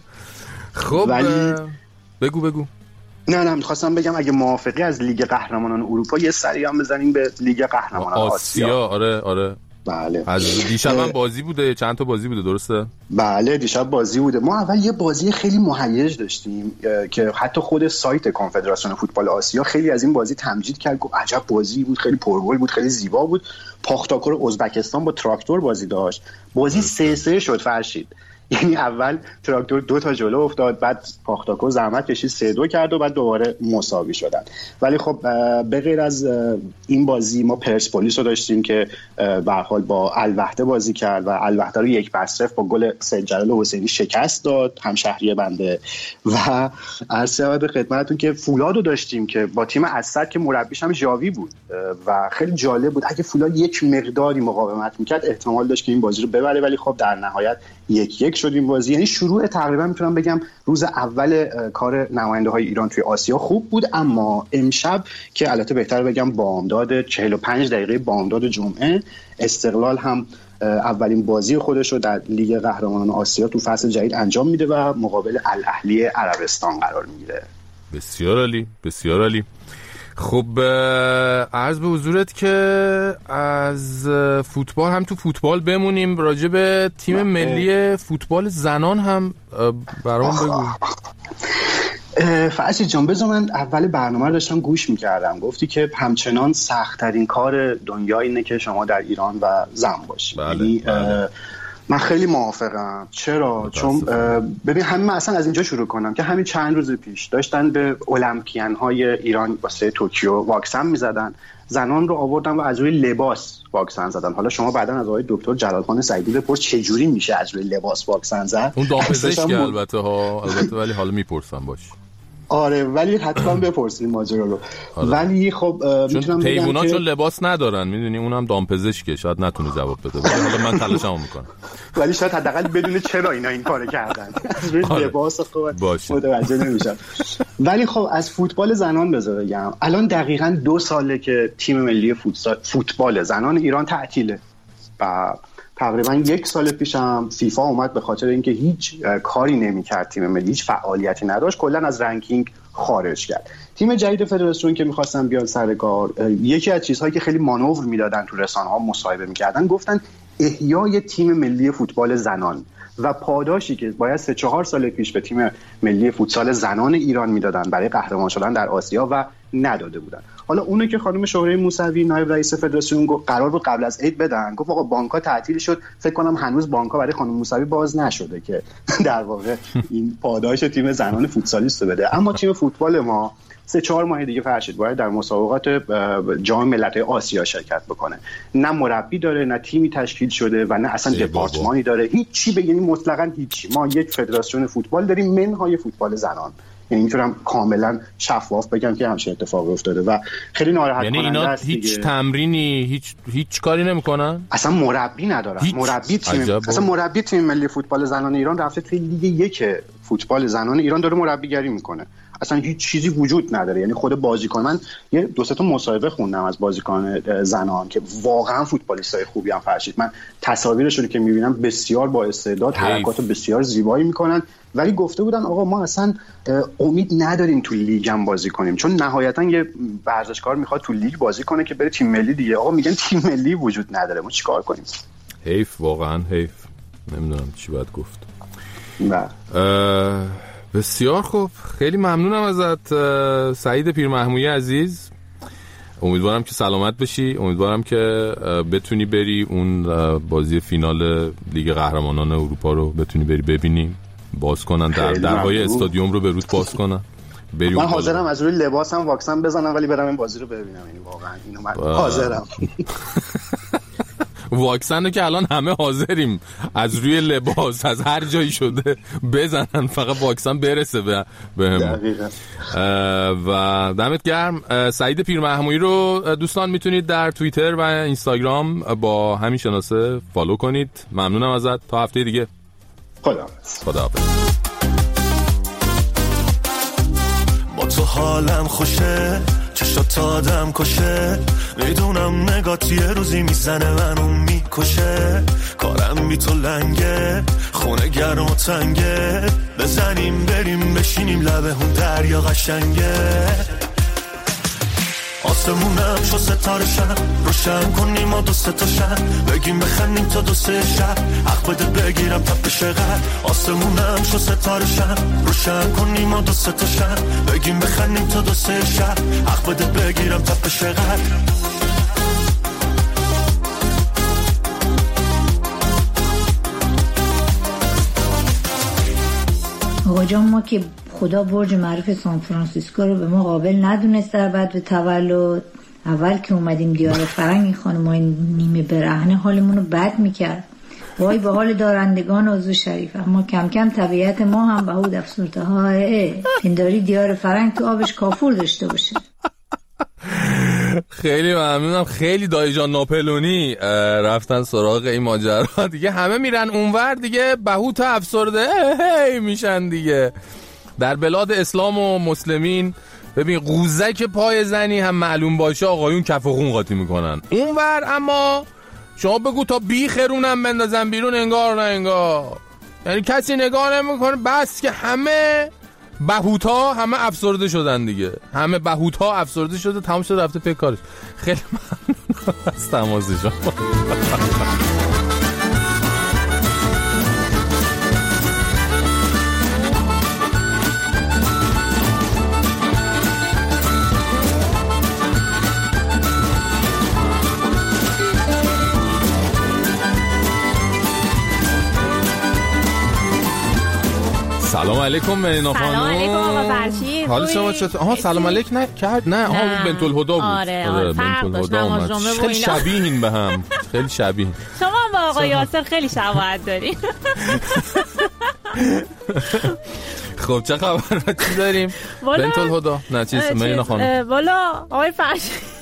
[SPEAKER 2] خب بگو.
[SPEAKER 12] نه می‌خواستم بگم اگه موافقی از لیگ قهرمانان اروپا یه سری هم بزنیم به لیگ قهرمانان آسیا.
[SPEAKER 2] آره.
[SPEAKER 12] بله.
[SPEAKER 2] از دیشب هم بازی بوده، چند تا بازی بوده درسته؟
[SPEAKER 12] بله دیشب بازی بوده. ما اول یه بازی خیلی مهیج داشتیم که حتی خود سایت کنفدراسیون فوتبال آسیا خیلی از این بازی تمجید کرد، گفت عجب بازی بود، خیلی پرگل بود، خیلی زیبا بود. پاختاکور ازبکستان با تراکتور بازی داشت، بازی 3-3 شد فرشید. یعنی اول تراکتور 2 تا جلو افتاد، بعد پاختاکور زحمت کشید 3-2 کرد و بعد دوباره مساوی شدن. ولی خب به غیر از این بازی ما پرسپولیس رو داشتیم که به هر حال با الوحده بازی کرد و الوحده رو 1-0 با گل سید جلال حسینی شکست داد، همشهری بنده. و عرض شود خدمتتون که فولاد رو داشتیم که با تیم اسد که مربیش هم ژاوی بود و خیلی جالب بود. اگه فولاد یک مقداری مقاومت میکرد احتمال داشت که این بازی رو ببره، ولی خب در نهایت 1-1 شد این بازی. یعنی شروع تقریبا میتونم بگم روز اول کار نماینده های ایران توی آسیا خوب بود، اما امشب که البته بهتر بگم بامداد 45 دقیقه بامداد جمعه، استقلال هم اولین بازی خودش رو در لیگ قهرمانان آسیا تو فصل جدید انجام میده و مقابل الاهلی عربستان قرار میگیره.
[SPEAKER 2] بسیار عالی. خب عرض به حضورت که از فوتبال هم تو فوتبال بمونیم، راجع به تیم ملی فوتبال زنان هم برام بگو.
[SPEAKER 12] فرشید جان بذار من اول برنامه رو داشتم گوش میکردم، گفتی که همچنان سخت‌ترین کار دنیا اینه که شما در ایران و زن باشی.
[SPEAKER 2] بله.
[SPEAKER 12] من خیلی موافقم. چرا؟ چون ببین همین من اصلا از اینجا شروع کنم که همین چند روز پیش داشتن به المپیان های ایران واسه توکیو واکسن میزدن، زنان رو آوردن و از روی لباس واکسن زدن. حالا شما بعداً از آقای دکتر جلال خان سعیدی بپرس چه جوری میشه از روی لباس واکسن زد.
[SPEAKER 2] اون دامپزشکی البته ولی حالا میپرسم باش.
[SPEAKER 12] آره ولی حتما بپرسید ماجرا رو. ولی خب
[SPEAKER 2] میتونم بگم حیونا چون لباس ندارن میدونی اونم دامپزشکه شاید نتونه جواب بده، ولی حالا من تلاشمو میکنم.
[SPEAKER 12] ولی شاید حداقل بدونه چرا اینا این کارو کردن. از روی لباس خوب متوجه نمیشن. ولی خب از فوتبال زنان بذار بگم الان دقیقاً 2 ساله که تیم ملی فوتبال زنان ایران تعطیله و تقریبا 1 سال پیشم فیفا اومد به خاطر اینکه هیچ کاری نمی‌کرد تیم ملی، هیچ فعالیتی نداشت، کلا از رنکینگ خارج کرد. تیم جدید فدراسیون که می‌خواستن بیان سر کار، یکی از چیزهایی که خیلی مانور میدادن تو رسانه‌ها مصاحبه می‌کردن گفتن احیای تیم ملی فوتبال زنان و پاداشی که باید 3-4 سال پیش به تیم ملی فوتسال زنان ایران میدادن برای قهرمان شدن در آسیا و نداده بودن. حالا اونه که خانم شهره موسوی نایب رئیس فدراسیون گفت قرار بود قبل از عید بدن، گفت آقا بانک‌ها تعطیل شد، فکر کنم هنوز بانک‌ها برای خانم موسوی باز نشده که در واقع این پاداش تیم زنان فوتسالیست بده. اما تیم فوتبال ما 3-4 ماه دیگه فرشید باید در مسابقات جام ملت‌های آسیا شرکت بکنه. نه مربی داره، نه تیمی تشکیل شده و نه اصلا دپارتمانی داره، هیچی یعنی مطلقاً هیچی. ما یک فدراسیون فوتبال داریم منهای فوتبال زنان. یعنی میتونم کاملا شفاف بگم که همچین اتفاقی افتاده و خیلی ناراحت کننده است. یعنی اینا
[SPEAKER 2] هیچ تمرینی هیچ کاری نمیکنن؟
[SPEAKER 12] اصلا مربی ندارن. مربی تیم ملی فوتبال زنان ایران رفته توی لیگ 1 فوتبال زنان ایران داره مربیگری میکنه. اصلا هیچ چیزی وجود نداره. یعنی خود بازیکن، من یه 2-3 تا مصاحبه خوندم از بازیکن زنان که واقعا فوتبالیستای خوبی هم فرشید. من تصاویرشون که میبینم بسیار با استعداد، حرکات بسیار زیبایی میکنن، ولی گفته بودن آقا ما اصلا امید نداریم تو لیگ هم بازی کنیم، چون نهایتا یه ورزشکار میخواد تو لیگ بازی کنه که بره تیم ملی دیگه. آقا میگن تیم ملی وجود نداره، ما چیکار کنیم؟
[SPEAKER 2] حیف، واقعا حیف. نمیدونم چی باید گفت.
[SPEAKER 12] نه
[SPEAKER 2] بسیار خوب، خیلی ممنونم ازت سعید پیرمحمودی عزیز. امیدوارم که سلامت بشی، امیدوارم که بتونی بری اون بازی فینال لیگ قهرمانان اروپا رو بتونی بری ببینی، باز کنن درهای استادیوم رو به روز باز کنن.
[SPEAKER 12] من حاضرم از روی لباسم واکسن بزنم ولی برم این بازی رو ببینم. یعنی واقعا اینو من حاضرم.
[SPEAKER 2] واکسن رو که الان همه حاضریم از روی لباس از هر جایی شده بزنن، فقط واکسن برسه به هم. و دمت گرم. سعید پیرمحمودی رو دوستان میتونید در توییتر و اینستاگرام با همین شناسه فالو کنید. ممنونم ازت. تا هفته دیگه. خداحافظ.
[SPEAKER 13] با تو حالم خوشه، چشات آدم کشه، میدونم نگات یه روزی میزنه منو میکشه، کارم بی تو لنگه، خونه گرم و تنگه، بزنیم بریم بشینیم لبه اون دریا قشنگه، آسمونم شو ستاره شب روشن کنیم ما 2 تا شب، بگیم بخندیم تا 2 شب، حق بده بگیرم تپش قلب، آسمونم شو ستاره شب روشن کنیم ما 2 تا شب، بگیم بخندیم تا 2 شب، حق بده بگیرم تپش قلب.
[SPEAKER 14] آقا جان ما که خدا برج معروف سان فرانسیسکو رو به ما قابل ندونست در بعد به تولد، اول که اومدیم دیار فرنگ این خانمای نیمه برهنه حالمون رو بد میکرد، وای به حال دارندگان عضو شریف. اما کم کم طبیعت ما هم به حود افسرده های پنداری دیار فرنگ تو آبش کافور داشته باشه.
[SPEAKER 2] خیلی ممنونم. خیلی دایی جان ناپلونی رفتن سراغ این ماجرا دیگه، همه میرن اونور دیگه، بهوت افسرده میشن دیگه. در بلاد اسلام و مسلمین ببین قوزک پای زنی هم معلوم باشه آقایون کف و خون قاطی میکنن اونور، اما شما بگو تا بیخرونم بندازن بیرون انگار نه انگار، یعنی کسی نگاه نمیکنه، بس که همه بهوتا همه افسرده شدن دیگه، همه بهوتا افسرده شده، تمام شده رفته پی کارش. خیلی ممنون از تماس شما. سلام علیکم مرینا خانم.
[SPEAKER 15] سلام علیکم آقا فرشید.
[SPEAKER 2] حال شما چطور؟ سلام علیک نکرد؟ نه اون بنت الهدا بود.
[SPEAKER 15] آره
[SPEAKER 2] بنت الهدا اومد. خیلی شبیهین به هم. خیلی شبیه.
[SPEAKER 15] شما با آقا یاسر خیلی شباهت دارین.
[SPEAKER 2] خب چه خبر چی داریم؟ بنت الهدا نه چیز مرینا خانم.
[SPEAKER 15] والا آقای فرشید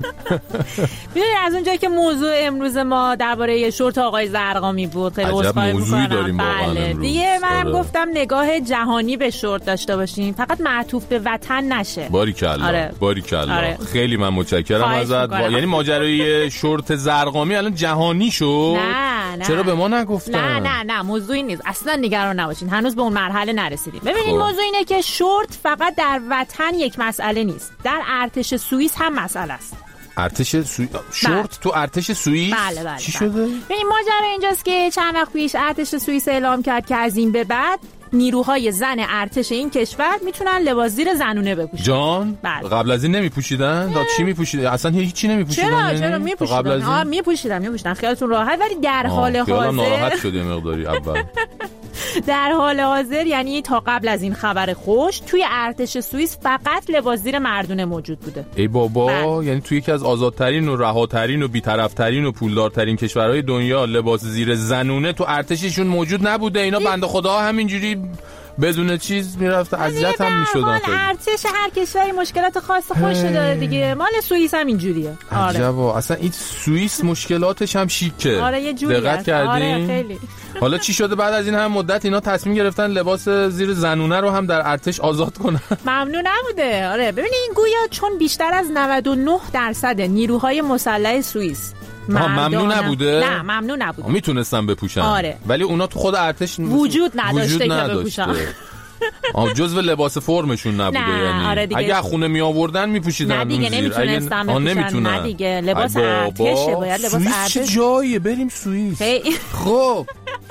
[SPEAKER 15] ببینید از اونجایی که موضوع امروز ما درباره شورت آقای زرقامی بود، خیلی عذرخواهی می‌کنم. بله دیگه منم گفتم نگاه جهانی به شورت داشته باشیم، فقط معطوف به وطن نشه.
[SPEAKER 2] باریکلا.
[SPEAKER 15] آره.
[SPEAKER 2] باریکلا.
[SPEAKER 15] آره.
[SPEAKER 2] خیلی من متشکرم ازت. یعنی ماجرای شورت زرقامی الان جهانی شد.
[SPEAKER 15] نه
[SPEAKER 2] چرا به ما نگفتن؟
[SPEAKER 15] نه موضوعی نیست، اصلا نگران نباشین، هنوز به اون مرحله نرسیدیم. ببینید موضوع اینه که شورت فقط در وطن یک مسئله نیست، در ارتش سوئیس هم مسئله است.
[SPEAKER 2] ارتش شورت تو ارتش سوئیس؟
[SPEAKER 15] بله.
[SPEAKER 2] چی شده؟
[SPEAKER 15] ببین ماجرا اینجاست که چند وقت پیش ارتش سوئیس اعلام کرد که از این به بعد نیروهای زن ارتش این کشور میتونن لباس زیر زنونه بپوشن.
[SPEAKER 2] جان؟
[SPEAKER 15] بله.
[SPEAKER 2] قبل از این نمیپوشیدن؟ چی میپوشیدن؟ اصلا هیچی نمیپوشیدن.
[SPEAKER 15] چرا میپوشیدن؟ میپوشیدن خیالتون راحت، ولی در حال حاضر
[SPEAKER 2] ناراحت شده مقداری اول.
[SPEAKER 15] در حال حاضر یعنی تا قبل از این خبر خوش توی ارتش سوئیس فقط لباس زیر مردونه موجود بوده.
[SPEAKER 2] ای بابا یعنی توی یکی از آزادترین و رهاترین و بی‌طرف‌ترین و پولدارترین کشورهای دنیا لباس زیر زنونه تو ارتششون موجود نبوده. اینا بنده خدا همینجوری بدون چیز میرفت اذیت هم میشدن.
[SPEAKER 15] ارتش هر کشوری مشکلات خاص خودش داره دیگه. مال سوئیس هم اینجوریه.
[SPEAKER 2] عجبا اصلا این سوئیس مشکلاتش هم شیکه.
[SPEAKER 15] آره یه جوری
[SPEAKER 2] دقت کردین؟
[SPEAKER 15] آره خیلی.
[SPEAKER 2] حالا چی شده بعد از این هم مدت اینا تصمیم گرفتن لباس زیر زنونه رو هم در ارتش آزاد کنن؟
[SPEAKER 15] ممنون نبوده. آره ببینید این گویا چون بیشتر از 99% نیروهای مسلح سوئیس
[SPEAKER 2] ممنون نبوده؟
[SPEAKER 15] نه ممنون نبوده.
[SPEAKER 2] میتونستن بپوشن.
[SPEAKER 15] آره.
[SPEAKER 2] ولی اونا تو خود ارتش
[SPEAKER 15] وجود نداشته که بپوشن.
[SPEAKER 2] جزو لباس فرمشون نبوده. یعنی
[SPEAKER 15] آره
[SPEAKER 2] اگه خونه می آوردن میپوشیدن.
[SPEAKER 15] نه دیگه نمیتونستن بپوشن. نه دیگه لباس ارتشه، باید لباس ارتش.
[SPEAKER 2] چه جاییه بریم سوئیس. خب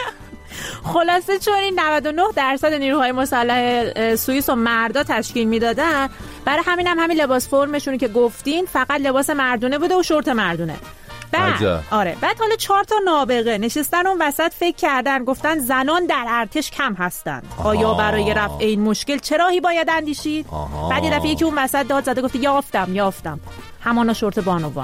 [SPEAKER 15] خلاصه چون این 99% نیروهای مسلح سوئیس و مردا تشکیل میدادن، برای همین لباس فرمشون که گفتین فقط لباس مردونه بوده و شورت مردونه. بعد حالا 4 تا نابغه نشستن اون وسط فکر کردن، گفتن زنان در ارتش کم هستن، آیا برای رفع این مشکل چه راهی باید اندیشید؟ بعد یه دفعه که اون وسط داد زده گفت یافتم همانا شورت بانوان.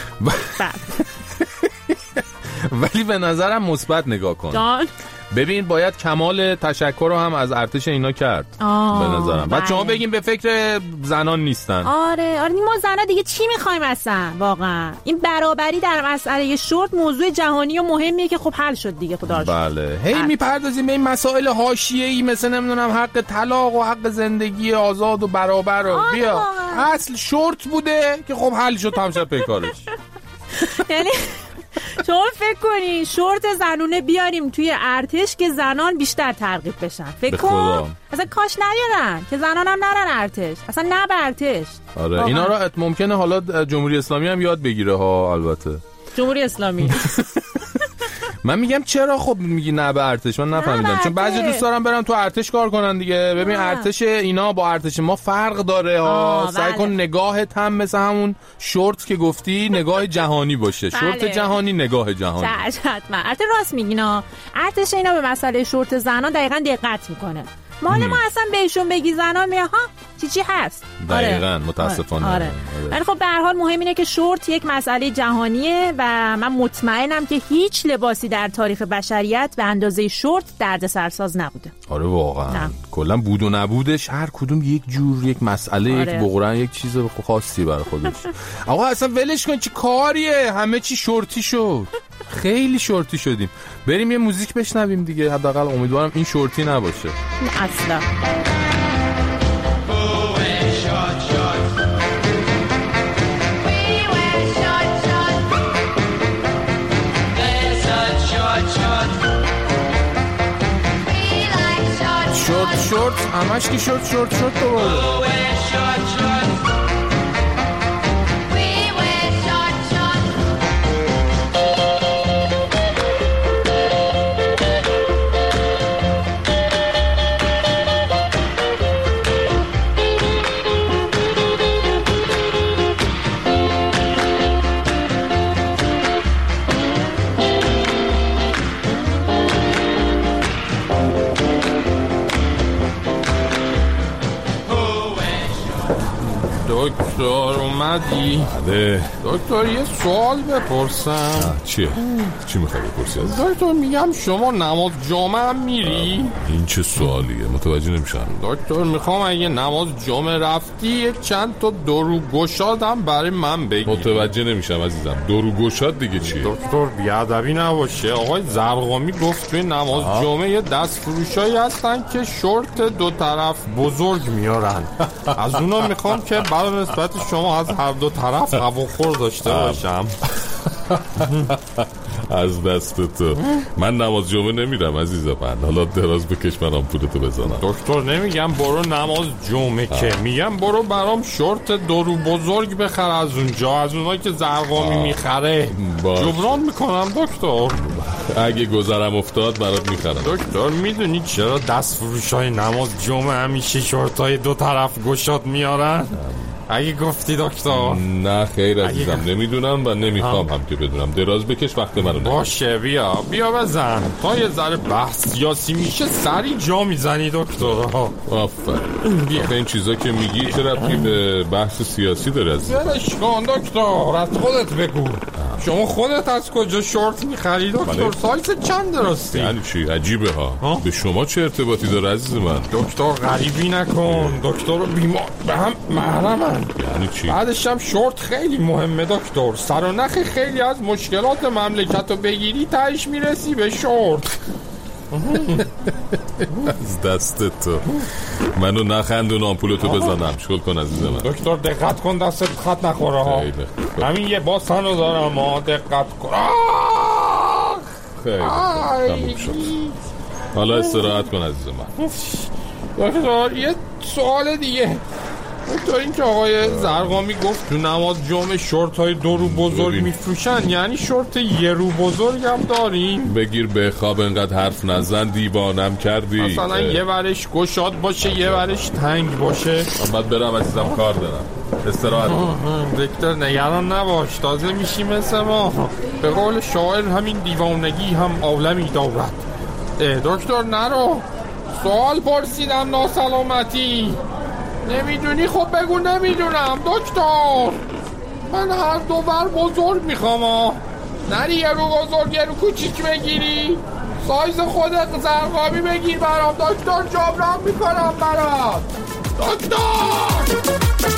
[SPEAKER 2] ولی به نظرم مثبت نگاه کن. ببین باید کمال تشکر رو هم از ارتش اینا کرد به نظرم. بعد شما بگیم به فکر زنان نیستن.
[SPEAKER 15] آره ما زنا دیگه چی میخوایم اصلا؟ واقعا این برابری در مسئله شورت موضوع جهانی و مهمیه که خب حل شد دیگه خدا رو شکر.
[SPEAKER 2] بله هی میپردازیم به این مسائل حاشیه‌ای مثل نمیدونم حق طلاق و حق زندگی آزاد و برابر و بیا اصل شورت بوده که خب حل شد تمام پیکارش.
[SPEAKER 15] یعنی شما فکر کنی شورت زنونه بیاریم توی ارتش که زنان بیشتر ترغیب بشن. فکر کن اصلا کاش نیارن که زنان هم نرن ارتش، اصلا نه به ارتش.
[SPEAKER 2] آره اینا رو ممکنه حالا جمهوری اسلامی هم یاد بگیره ها. البته
[SPEAKER 15] جمهوری اسلامی
[SPEAKER 2] من میگم چرا خب میگی نه به ارتش؟ من نفهمیدم. چون بعضی دوست دارن برن تو ارتش کار کنن دیگه. ببین ارتش اینا با ارتش ما فرق داره ها. سعی کن نگاهت هم مثل همون شورت که گفتی نگاه جهانی باشه. شورت جهانی نگاه جهانی.
[SPEAKER 15] حتما ارتش راست میگینا. ارتش اینا به مسئله شورت زنان دقیقاً دقت میکنه. مال ما اصلا بهشون بگی زنان میگن ها چی هست.
[SPEAKER 2] دقیقاً متاسفانه.
[SPEAKER 15] ولی خب به هر حال مهم اینه که شورت یک مسئله جهانیه و من مطمئنم که هیچ لباسی در تاریخ بشریت به اندازه شورت دردسرساز نبوده.
[SPEAKER 2] آره واقعا کلا بود و نبودش هر کدوم یک جور یک مسئله یک بقرن یک چیز خاصی برای خودش. آقا اصلا ولش کن چی کاریه، همه چی شورتی شد. خیلی شورتی شدیم. بریم یه موزیک بشنویم دیگه، حداقل امیدوارم این شورتی نباشه.
[SPEAKER 15] اصلا
[SPEAKER 2] شورت همش که شورت دوباره. دکتر اومدی؟
[SPEAKER 1] بله
[SPEAKER 2] دکتر یه سوال بپرسم.
[SPEAKER 1] چیه؟ چی میخوای بپرسی؟
[SPEAKER 2] دکتر میگم شما نماز جمعه هم میری؟
[SPEAKER 1] این چه سوالیه؟ متوجه نمیشم.
[SPEAKER 2] دکتر میخوام اگه نماز جمعه رفتی چند تا دروگشاد هم برای من بگی.
[SPEAKER 1] متوجه نمیشم عزیزم. دروگشاد دیگه چیه؟
[SPEAKER 2] دکتر بیادبی نباشه، آقای زرقامی گفت توی نماز جمعه یه دست فروشایی هستن که شورت دو طرف بزرگ میارن. از اونا میخوام که برای نسبت شما از هر دو طرف هواخور داشته باشم.
[SPEAKER 1] از دست تو. من نماز جمعه نمیرم عزیزم. من حالا دراز بکش من آمپولتو بزنم.
[SPEAKER 2] دکتر نمیگم برو نماز جمعه که میگم برو برام شورت درو بزرگ بخر از اونجا، از اونایی که زرقامی میخره. جبران میکنم دکتر.
[SPEAKER 1] اگه گذرم افتاد برات میخرم.
[SPEAKER 2] دکتر میدونی چرا دست فروشای نماز جمعه همیشه شورتای دو طرف گشاد میارن؟ اگه گفتی دکتر.
[SPEAKER 1] نه خیر عزیزم، نمیدونم و نمیخوام هم که بدونم. دراز بکش وقت منو.
[SPEAKER 2] باشه بیا بزن. تا یه ذره بحث سیاسی میشه سری جا میزنی دکتر.
[SPEAKER 1] آفرین. این چیزا که میگی چه ربطی به بحث سیاسی داره عزیزم؟
[SPEAKER 2] یادش کن دکتر، از خودت بگو. شما خودت از کجا شورت میخری دکتر؟ سایز چند درستی؟
[SPEAKER 1] یعنی چی؟ عجیبه ها. به شما چه ارتباطی داره عزیز من؟
[SPEAKER 2] دکتر غریبی نکن. دکتر رو بیمار به هم محرمن.
[SPEAKER 1] یعنی چی؟
[SPEAKER 2] بعدش هم شورت خیلی مهمه دکتر. سر و نخ خیلی از مشکلات مملکت رو بگیری تهش میرسی به شورت.
[SPEAKER 1] از دست تو. منو نخندون آمپولتو بزنم. شکل کن عزیز من.
[SPEAKER 2] دکتر دقت کن دستت خط نخوره ها. همین یه باسنو دارم ها، دقت کن.
[SPEAKER 1] خیلی تموم شد. حالا استراحت کن عزیز من.
[SPEAKER 2] دکتر یه سوال دیگه. دکتر این که آقای زرقامی گفت تو نماز جمعه شورت های دو رو بزرگ میفروشن، یعنی شورت یه رو بزرگ هم داریم؟
[SPEAKER 1] بگیر به خواب انقدر حرف نزن، دیوانم کردی.
[SPEAKER 2] مثلا یه ورش گشاد باشه یه ورش تنگ باشه.
[SPEAKER 1] من باید برم عزیزم، کار دارم. استراحت
[SPEAKER 2] دکتر نگران نباش، تازه میشی مثل ما. به قول شاعر همین دیوانگی هم عالمی دارد. دکتر نرو، سوال پرسیدم ناسلامتی. نمیدونی خب بگو نمیدونم دکتر. من هر دو ور بزرگ میخوام. نری یه رو بزرگ یه رو کوچیک بگیری. سایز خودت زرقامی بگیر برام دکتر، جبران میکنم برات دکتر.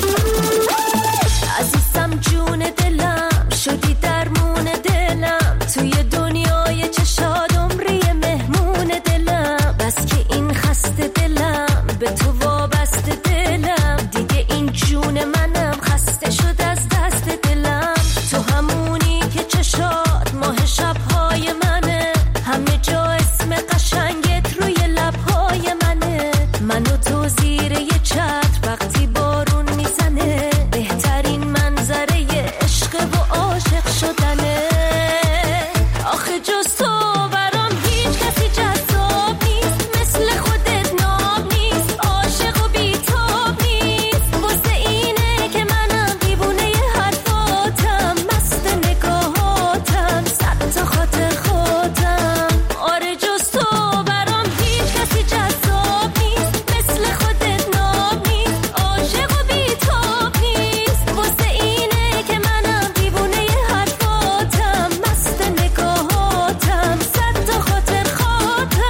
[SPEAKER 9] عزیزم جون دلم شدی درمون دلم، توی دنیای چشاد عمری مهمون دلم. بس که این خسته دلم به تو وابسته دلم، دیگه این جون منم خسته شد از دست دلم. تو همونی که چشاد ماه شبهای منه، همه جا اسم قشنگت روی لبهای منه. منو تو زیر یه چتر وقتی بارون میزنه، بهترین منظره عشق و عاشق شدنه. آخه جز تو برام هیچ کسی جذاب نیست، مثل خودت ناب نیست، عاشق و بی‌تاب نیست. واسه اینه که منم دیوونه حرفاتم، مست نگاهاتم، صد تا خاطر خودم. آره جز تو برام هیچ کسی جذاب نیست، مثل خودت ناب نیست، عاشق و بی‌تاب نیست. واسه اینه که منم دیوونه حرفاتم، مست نگاهاتم، صد تا خاطر خودم.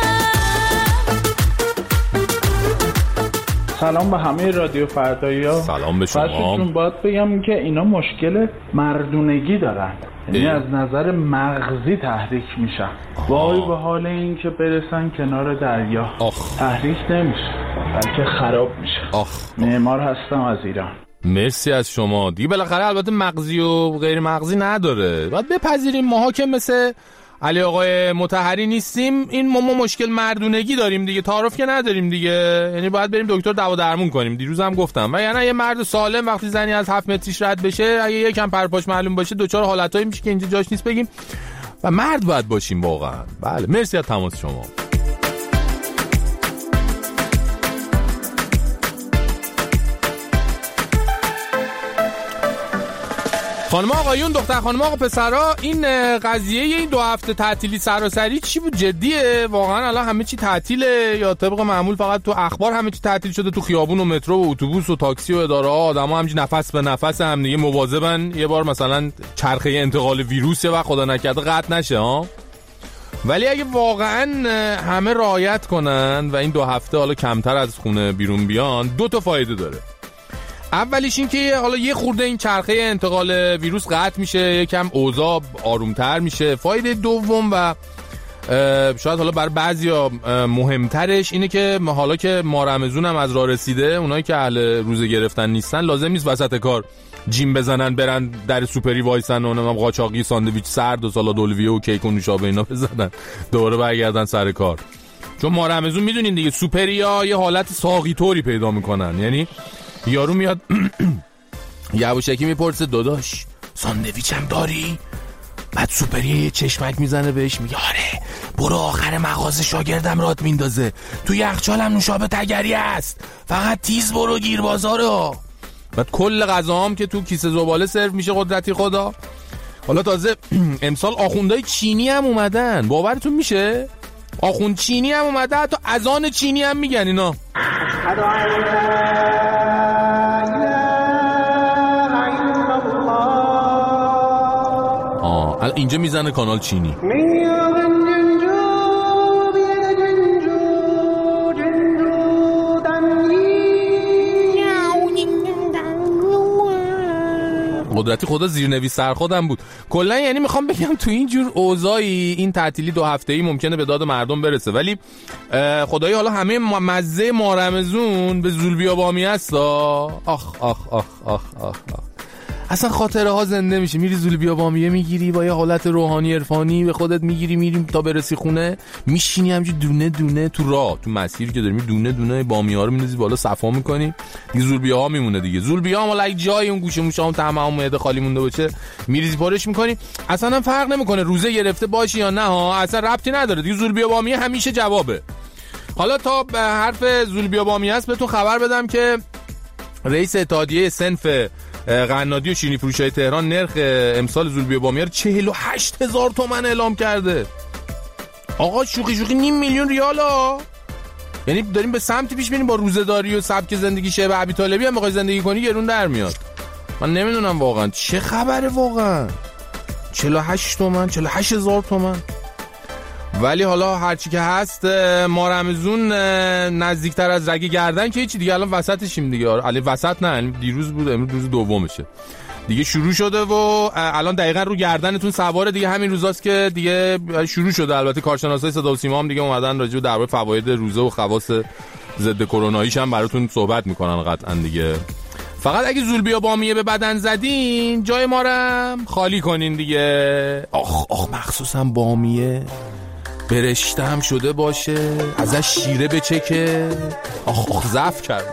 [SPEAKER 6] سلام به همه رادیو فردایی‌ها.
[SPEAKER 1] سلام به شما.
[SPEAKER 6] فرشتون باید بگم که اینا مشکل مردونگی دارن، یعنی از نظر مغزی تحریک میشن. وای به حال این که برسن کنار دریا. تحریک نمیشه بلکه خراب میشه. معمار هستم از ایران.
[SPEAKER 2] مرسی از شما. دیگه بالاخره البته مغزی و غیر مغزی نداره، باید بپذیریم ماها که مثل علی آقای مطهری نیستیم. این ما مشکل مردونگی داریم دیگه، تعارف که نداریم دیگه. یعنی باید بریم دکتر دوا درمون کنیم. دیروز هم گفتم و یعنی یه مرد سالم وقتی زنی از 7 متریش رد بشه، اگه یکم پرپاش معلوم باشه دوچار حالتایی میشه که اینجا جاش نیست بگیم و مرد باید باشیم واقعا. بله مرسی از تماس شما. خانم آقایون، دختر خانم آقا پسرا، این قضیه این 2 هفته تعطیلی سراسری چی بود؟ جدیه واقعا؟ الان همه چی تعطیله یا طبق معمول فقط تو اخبار همه چی تعطیل شده؟ تو خیابون و مترو و اتوبوس و تاکسی و اداره ها آدما همینج نفس به نفس هم دیگه مواظبن یه بار مثلا چرخه انتقال ویروس و خدا نکرده قطع نشه ها. ولی اگه واقعا همه رعایت کنن و این 2 هفته حالا کمتر از خونه بیرون بیان، 2 تا فایده داره. اولیش این که حالا یه خورده این چرخه انتقال ویروس قطع میشه، یکم اوضاع آرومتر میشه. فایده دوم و شاید حالا برای بعضیا مهمترش اینه که حالا که ماه رمضون هم از راه رسیده، اونایی که اهل روزه گرفتن نیستن لازم نیست وسط کار جیم بزنن برن در سوپری وایسن و قاچاقی ساندویچ سرد و سالاد اولویه و کیک و نوشابه اینا بزنن دوباره برگردن سر کار. چون ماه رمضون میدونین دیگه سوپریا یه حالت ساقی طوری پیدا میکنن، یعنی یارو میاد یواشکی میپرسه داداش ساندویچم داری؟ بعد سوپری یه چشمک میزنه بهش میگه آره برو آخر مغازه شاگردم رات میندازه، تو یخچالم نوشابه تگری است، فقط تیز برو گیر بازارو. بعد کل غذاام که تو کیسه زباله سرو میشه قدرتی خدا. حالا تازه امسال آخوندهای چینی هم اومدن، باورتون میشه؟ آخوند چینی هم اومده، حتی اذان چینی هم میگن اینا. اینجا میزنه کانال چینی. قدرتی خدا زیرنویس سر خودم بود. کلا یعنی میخوام بگم تو این جور اوضاعی این تعطیلی 2 هفته‌ای ممکنه به داد مردم برسه، ولی خدایی حالا همه مزه ماه رمضون به زولبیا بامی است. آخ آخ آخ آخ آخ آخ. اصلا خاطره ها زنده میشه. میری زولبیا بامیه میگیری با یه حالت روحانی عرفانی به خودت میگیری، میریم تا برسی خونه میشینی همینجوری دونه دونه تو راه تو مسیری که داریم دونه دونه بامی ها رو میندازی بالا صفا میکنی دیگه. زولبیا ها میمونه دیگه. زولبیا ها مال جای اون گوشه موشه هم تمام معده خالی مونده باشه میریزی پارش میکنی. اصلا فرق نمیکنه روزه گرفته باشی یا نه ها، اصلا ربطی نداره دیگه. زولبیا بامیه همیشه جوابه. حالا تا حرف زولبیا بامیه است بهتون خبر بدم که رئیس اتحادیه صنف قنادی و شیرینی فروشای تهران نرخ امسال زولبیا بامیه رو 48,000 تومان اعلام کرده. آقا شوخی 500,000 ریال ها. یعنی داریم به سمتی پیش میریم با روزه‌داری و سبک زندگی شبه ابی طالبی هم بخوای زندگی کنی گرون در میاد. من نمیدونم واقعا چه خبره واقعا. 48,000 تومان. ولی حالا هرچی که هست ماه رمضون نزدیکتر از رگ گردن که هیچی دیگه. الان وسطشیم دیگه. الان وسط نه، دیروز بود، امروز روز دومشه دیگه شروع شده و الان دقیقاً رو گردنتون سواره دیگه. همین روزاست که دیگه شروع شده. البته کارشناسای صدا و سیما هم دیگه اومدن راجع به درباره فواید روزه و خواص ضد کروناییش هم براتون صحبت میکنن قطعاً دیگه. فقط اگه زولبیا بامیه به بدن زدین جای ما رو خالی کنین دیگه. آخ مخصوصا بامیه برشته هم شده باشه ازش شیره بچکه. آخ ضعف کرد.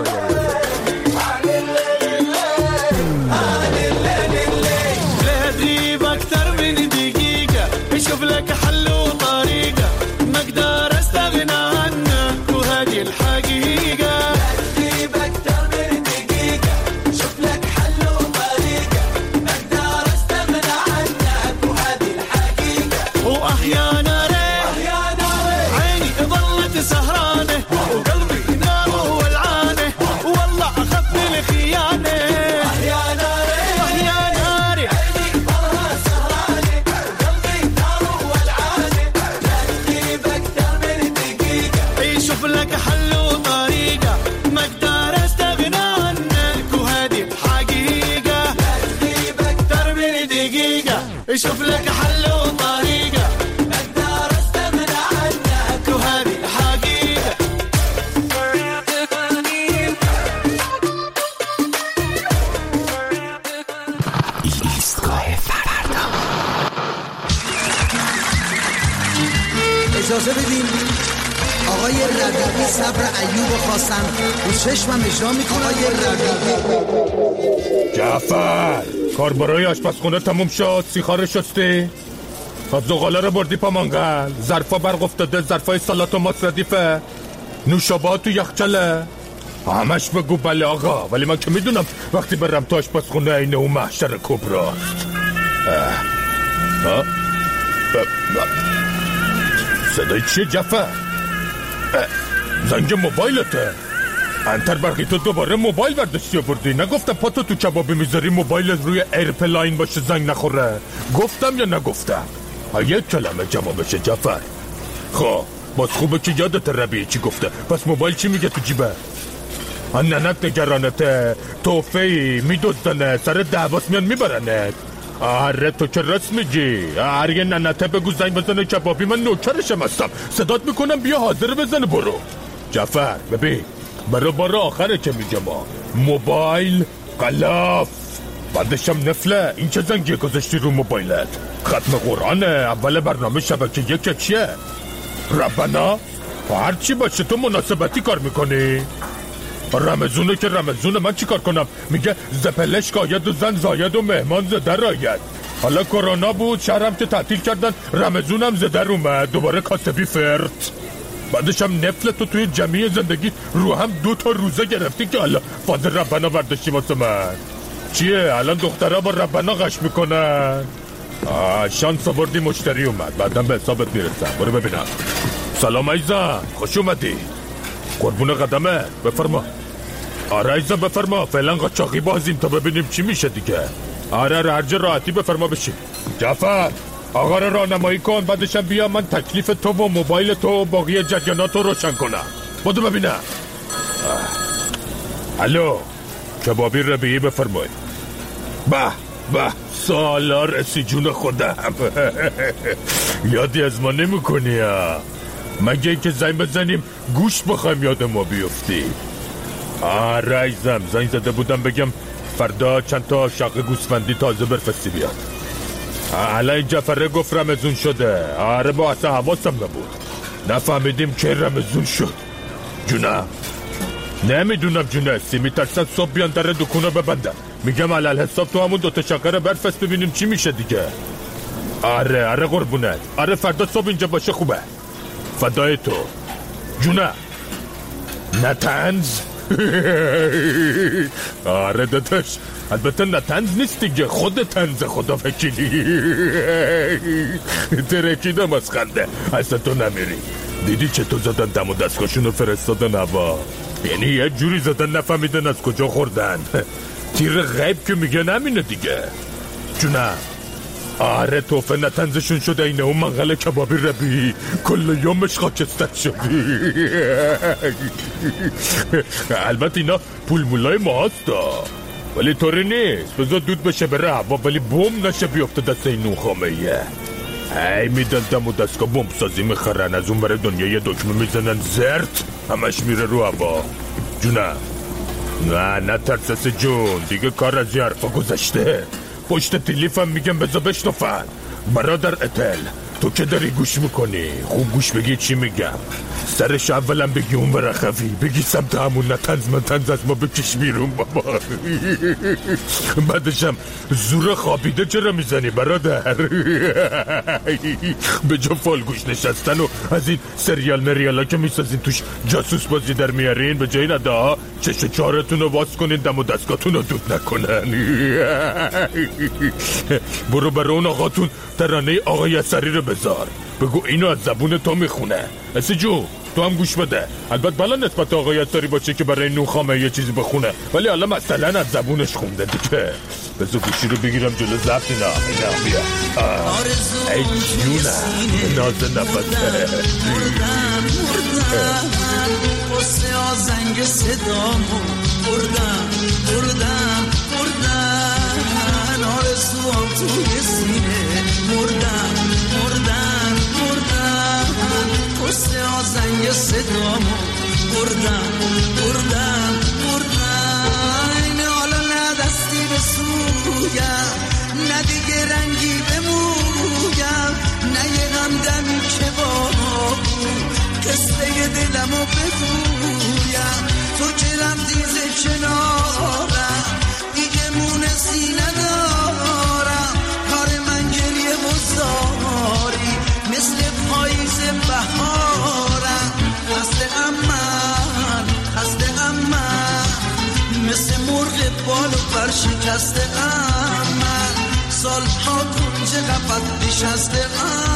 [SPEAKER 16] شوف لك حل وطريقة أقدر أستغنى عنك وهذه الحقيقة.
[SPEAKER 17] ایستگاه فردا. اجازه بدین آقای ربیعی صبر ایوب خواستم رو چشمم اجرا میکنه. آقای ربیعی
[SPEAKER 18] جعفر کار برای آشپزخونه تموم شد؟ سیخار رو شستی؟ زغاله رو بردی پا منقل؟ ظرفا برق افتاده؟ ظرفای سالات و ماس ردیفه؟ نوشابه تو یخچاله؟ همش بگو بله آقا، ولی من که میدونم وقتی برم تا آشپزخونه اینه اون محشر کبراست. صدای چیه جعفر؟ زنگ موبایلته. انتر برقی تو دوباره موبایل برداشتی آوردی؟ نگفتم پاتو تو کبابی میذاری موبایلت روی ایرپلاین باشه زنگ نخوره؟ گفتم یا نگفتم؟ یک کلمه جوابشه جعفر. خب باز خوبه که یادت ربیعی چی گفته. پس موبایل چی میگه تو جیبه؟ ننت نگرانته، توفهی میدوزدنه، سر دعواس میان میبرنت. آره تو که راست میگی. یه ننته بگو زنگ بزنه کبابی، من نوکرشم هستم، صدات میکنم بیا حاضر بزنه. برو جعفر ببین، برو بار آخره که میگه ما موبایل قلاف بعدشم نفله. این چه زنگیه گذاشتی رو موبایلت؟ ختم قرآنه، اول برنامه شبکه یک چیه؟ ربنا؟ هر چی باشه تو مناسبتی کار میکنی؟ رمزونه که رمزونه، من چی کار کنم؟ میگه زپلشک آید و زن زاید و مهمان زدر آید. حالا کرونا بود شهرم که تعطیل کردن، رمزونم زدر اومد دوباره کاسبی فرد. بعدش هم نفل تو توی جمعی زندگی رو هم 2 روزه گرفتی که حالا فاز ربنا برداشتی واسه من. چیه الان دخترها با ربنا غش میکنن؟ شانس آوردی مشتری اومد، بعدم به حسابت میرسم. برو ببینم. سلام عزیزم، خوش اومدی. قربون قدمه، بفرما. آره عزیزم بفرما، فعلا قاچاقی بازیم تا ببینیم چی میشه دیگه. آره هر جا راحتی بفرما بشی. جعفر آقا رو راهنمایی کن، بعدشم بیا من تکلیف تو و موبایل تو و باقی جریانات رو روشن کنم. بودو ببینم. الو کبابی ربیعی بفرمایید. به سالار اسی جون خودم. یادی از ما نمی کنی ها؟ مگه این که زنگ بزنیم گوشت بخوایم یاد ما بیفتی. آره عزیزم زنگ زده بودم بگم فردا چند تا شاق گوسفندی تازه برفستی بیاد. حالا این جعفره گفت رمزون شده. آره با اصلا حواسم نبود، نفهمیدیم که رمزون شد. جونم نمیدونم جونستی، میترسن صبح بیان در دکونه ببندم. میگم علال حساب تو همون 2 شاقه رو برفست ببینیم چی میشه دیگه. آره قربونت. آره فردا صبح اینجا باشه خوبه. فدای تو جونم. نتنز. آره داداش، البته نتنز نیست دیگه، خود تنز خدا وکیلی. ترکیدم از خنده. اصلا تو نمیری. دیدی چطور زدن دم و دستگاهشون رو فرستادن هوا؟ یعنی یه جوری زدن نفهمیدن از کجا خوردن. تیر غیب که میگه نمینه دیگه. جونم آره توفه نتنزشون شده اینه اون منقل کبابی ربیعی کل یومش خاکستر شدی. البته اینا پول مولای ما هستا، ولی طوری نیست. بذار دود بشه بره هوا ولی بوم نشه بیفته دست این نوخامه ایه. ای میدن دم و دستگاه بوم سازی میخرن، از اون بره دنیا یه دکمه میزنن زرد همش میره رو هوا. جونم نه ترسس جون، دیگه کار از یه حرفا گذشته. پشت تلیفم میگم بذار بشنفن. برادر اتل تو که داری گوش میکنی خوب گوش بگی چی میگم. سرش اولا بگی اون برخوی، بگی سمت همون نتنز از ما بکش بیرون بابا. بعدشم زور خوابیده چرا میزنی برادر؟ به جا فالگوش نشستن و از این سریال مریالا که میسازین توش جاسوس بازی در میارین، به جای نده ها چش چارتون رو باز کنین دم و دستگاهتون رو دود نکنن. برو برای اون آقاتون ترانه آقای اثری رو بذار، بگو اینو از زبون تو میخونه. اسی جو تو هم گوش بده. البته بلا نسبت آقای اثری باشه که برای نوخامه یه چیزی بخونه، ولی حالا مثلا از زبونش خونده دیگه. بذار گوشی رو بگیرم جلو ضبط. اینا بیا. ای جونم ناز نفسه.
[SPEAKER 16] قصه آزنگ صدامو بردم آرزوام توی سینه مردم قصه آزنگ صدامو بردم اینه حالا نه دستی به سویم، نه دیگه رنگی به مویم، نه یه غمدمی که با قصه دلمو بگویم. تو که رمزیز کنارم دیگه مونسی ندارم، کار من گریه و زاری مثل پاییز بهارم. خسته من
[SPEAKER 17] شکسته ام من، سالها کنج قفت نشسته ام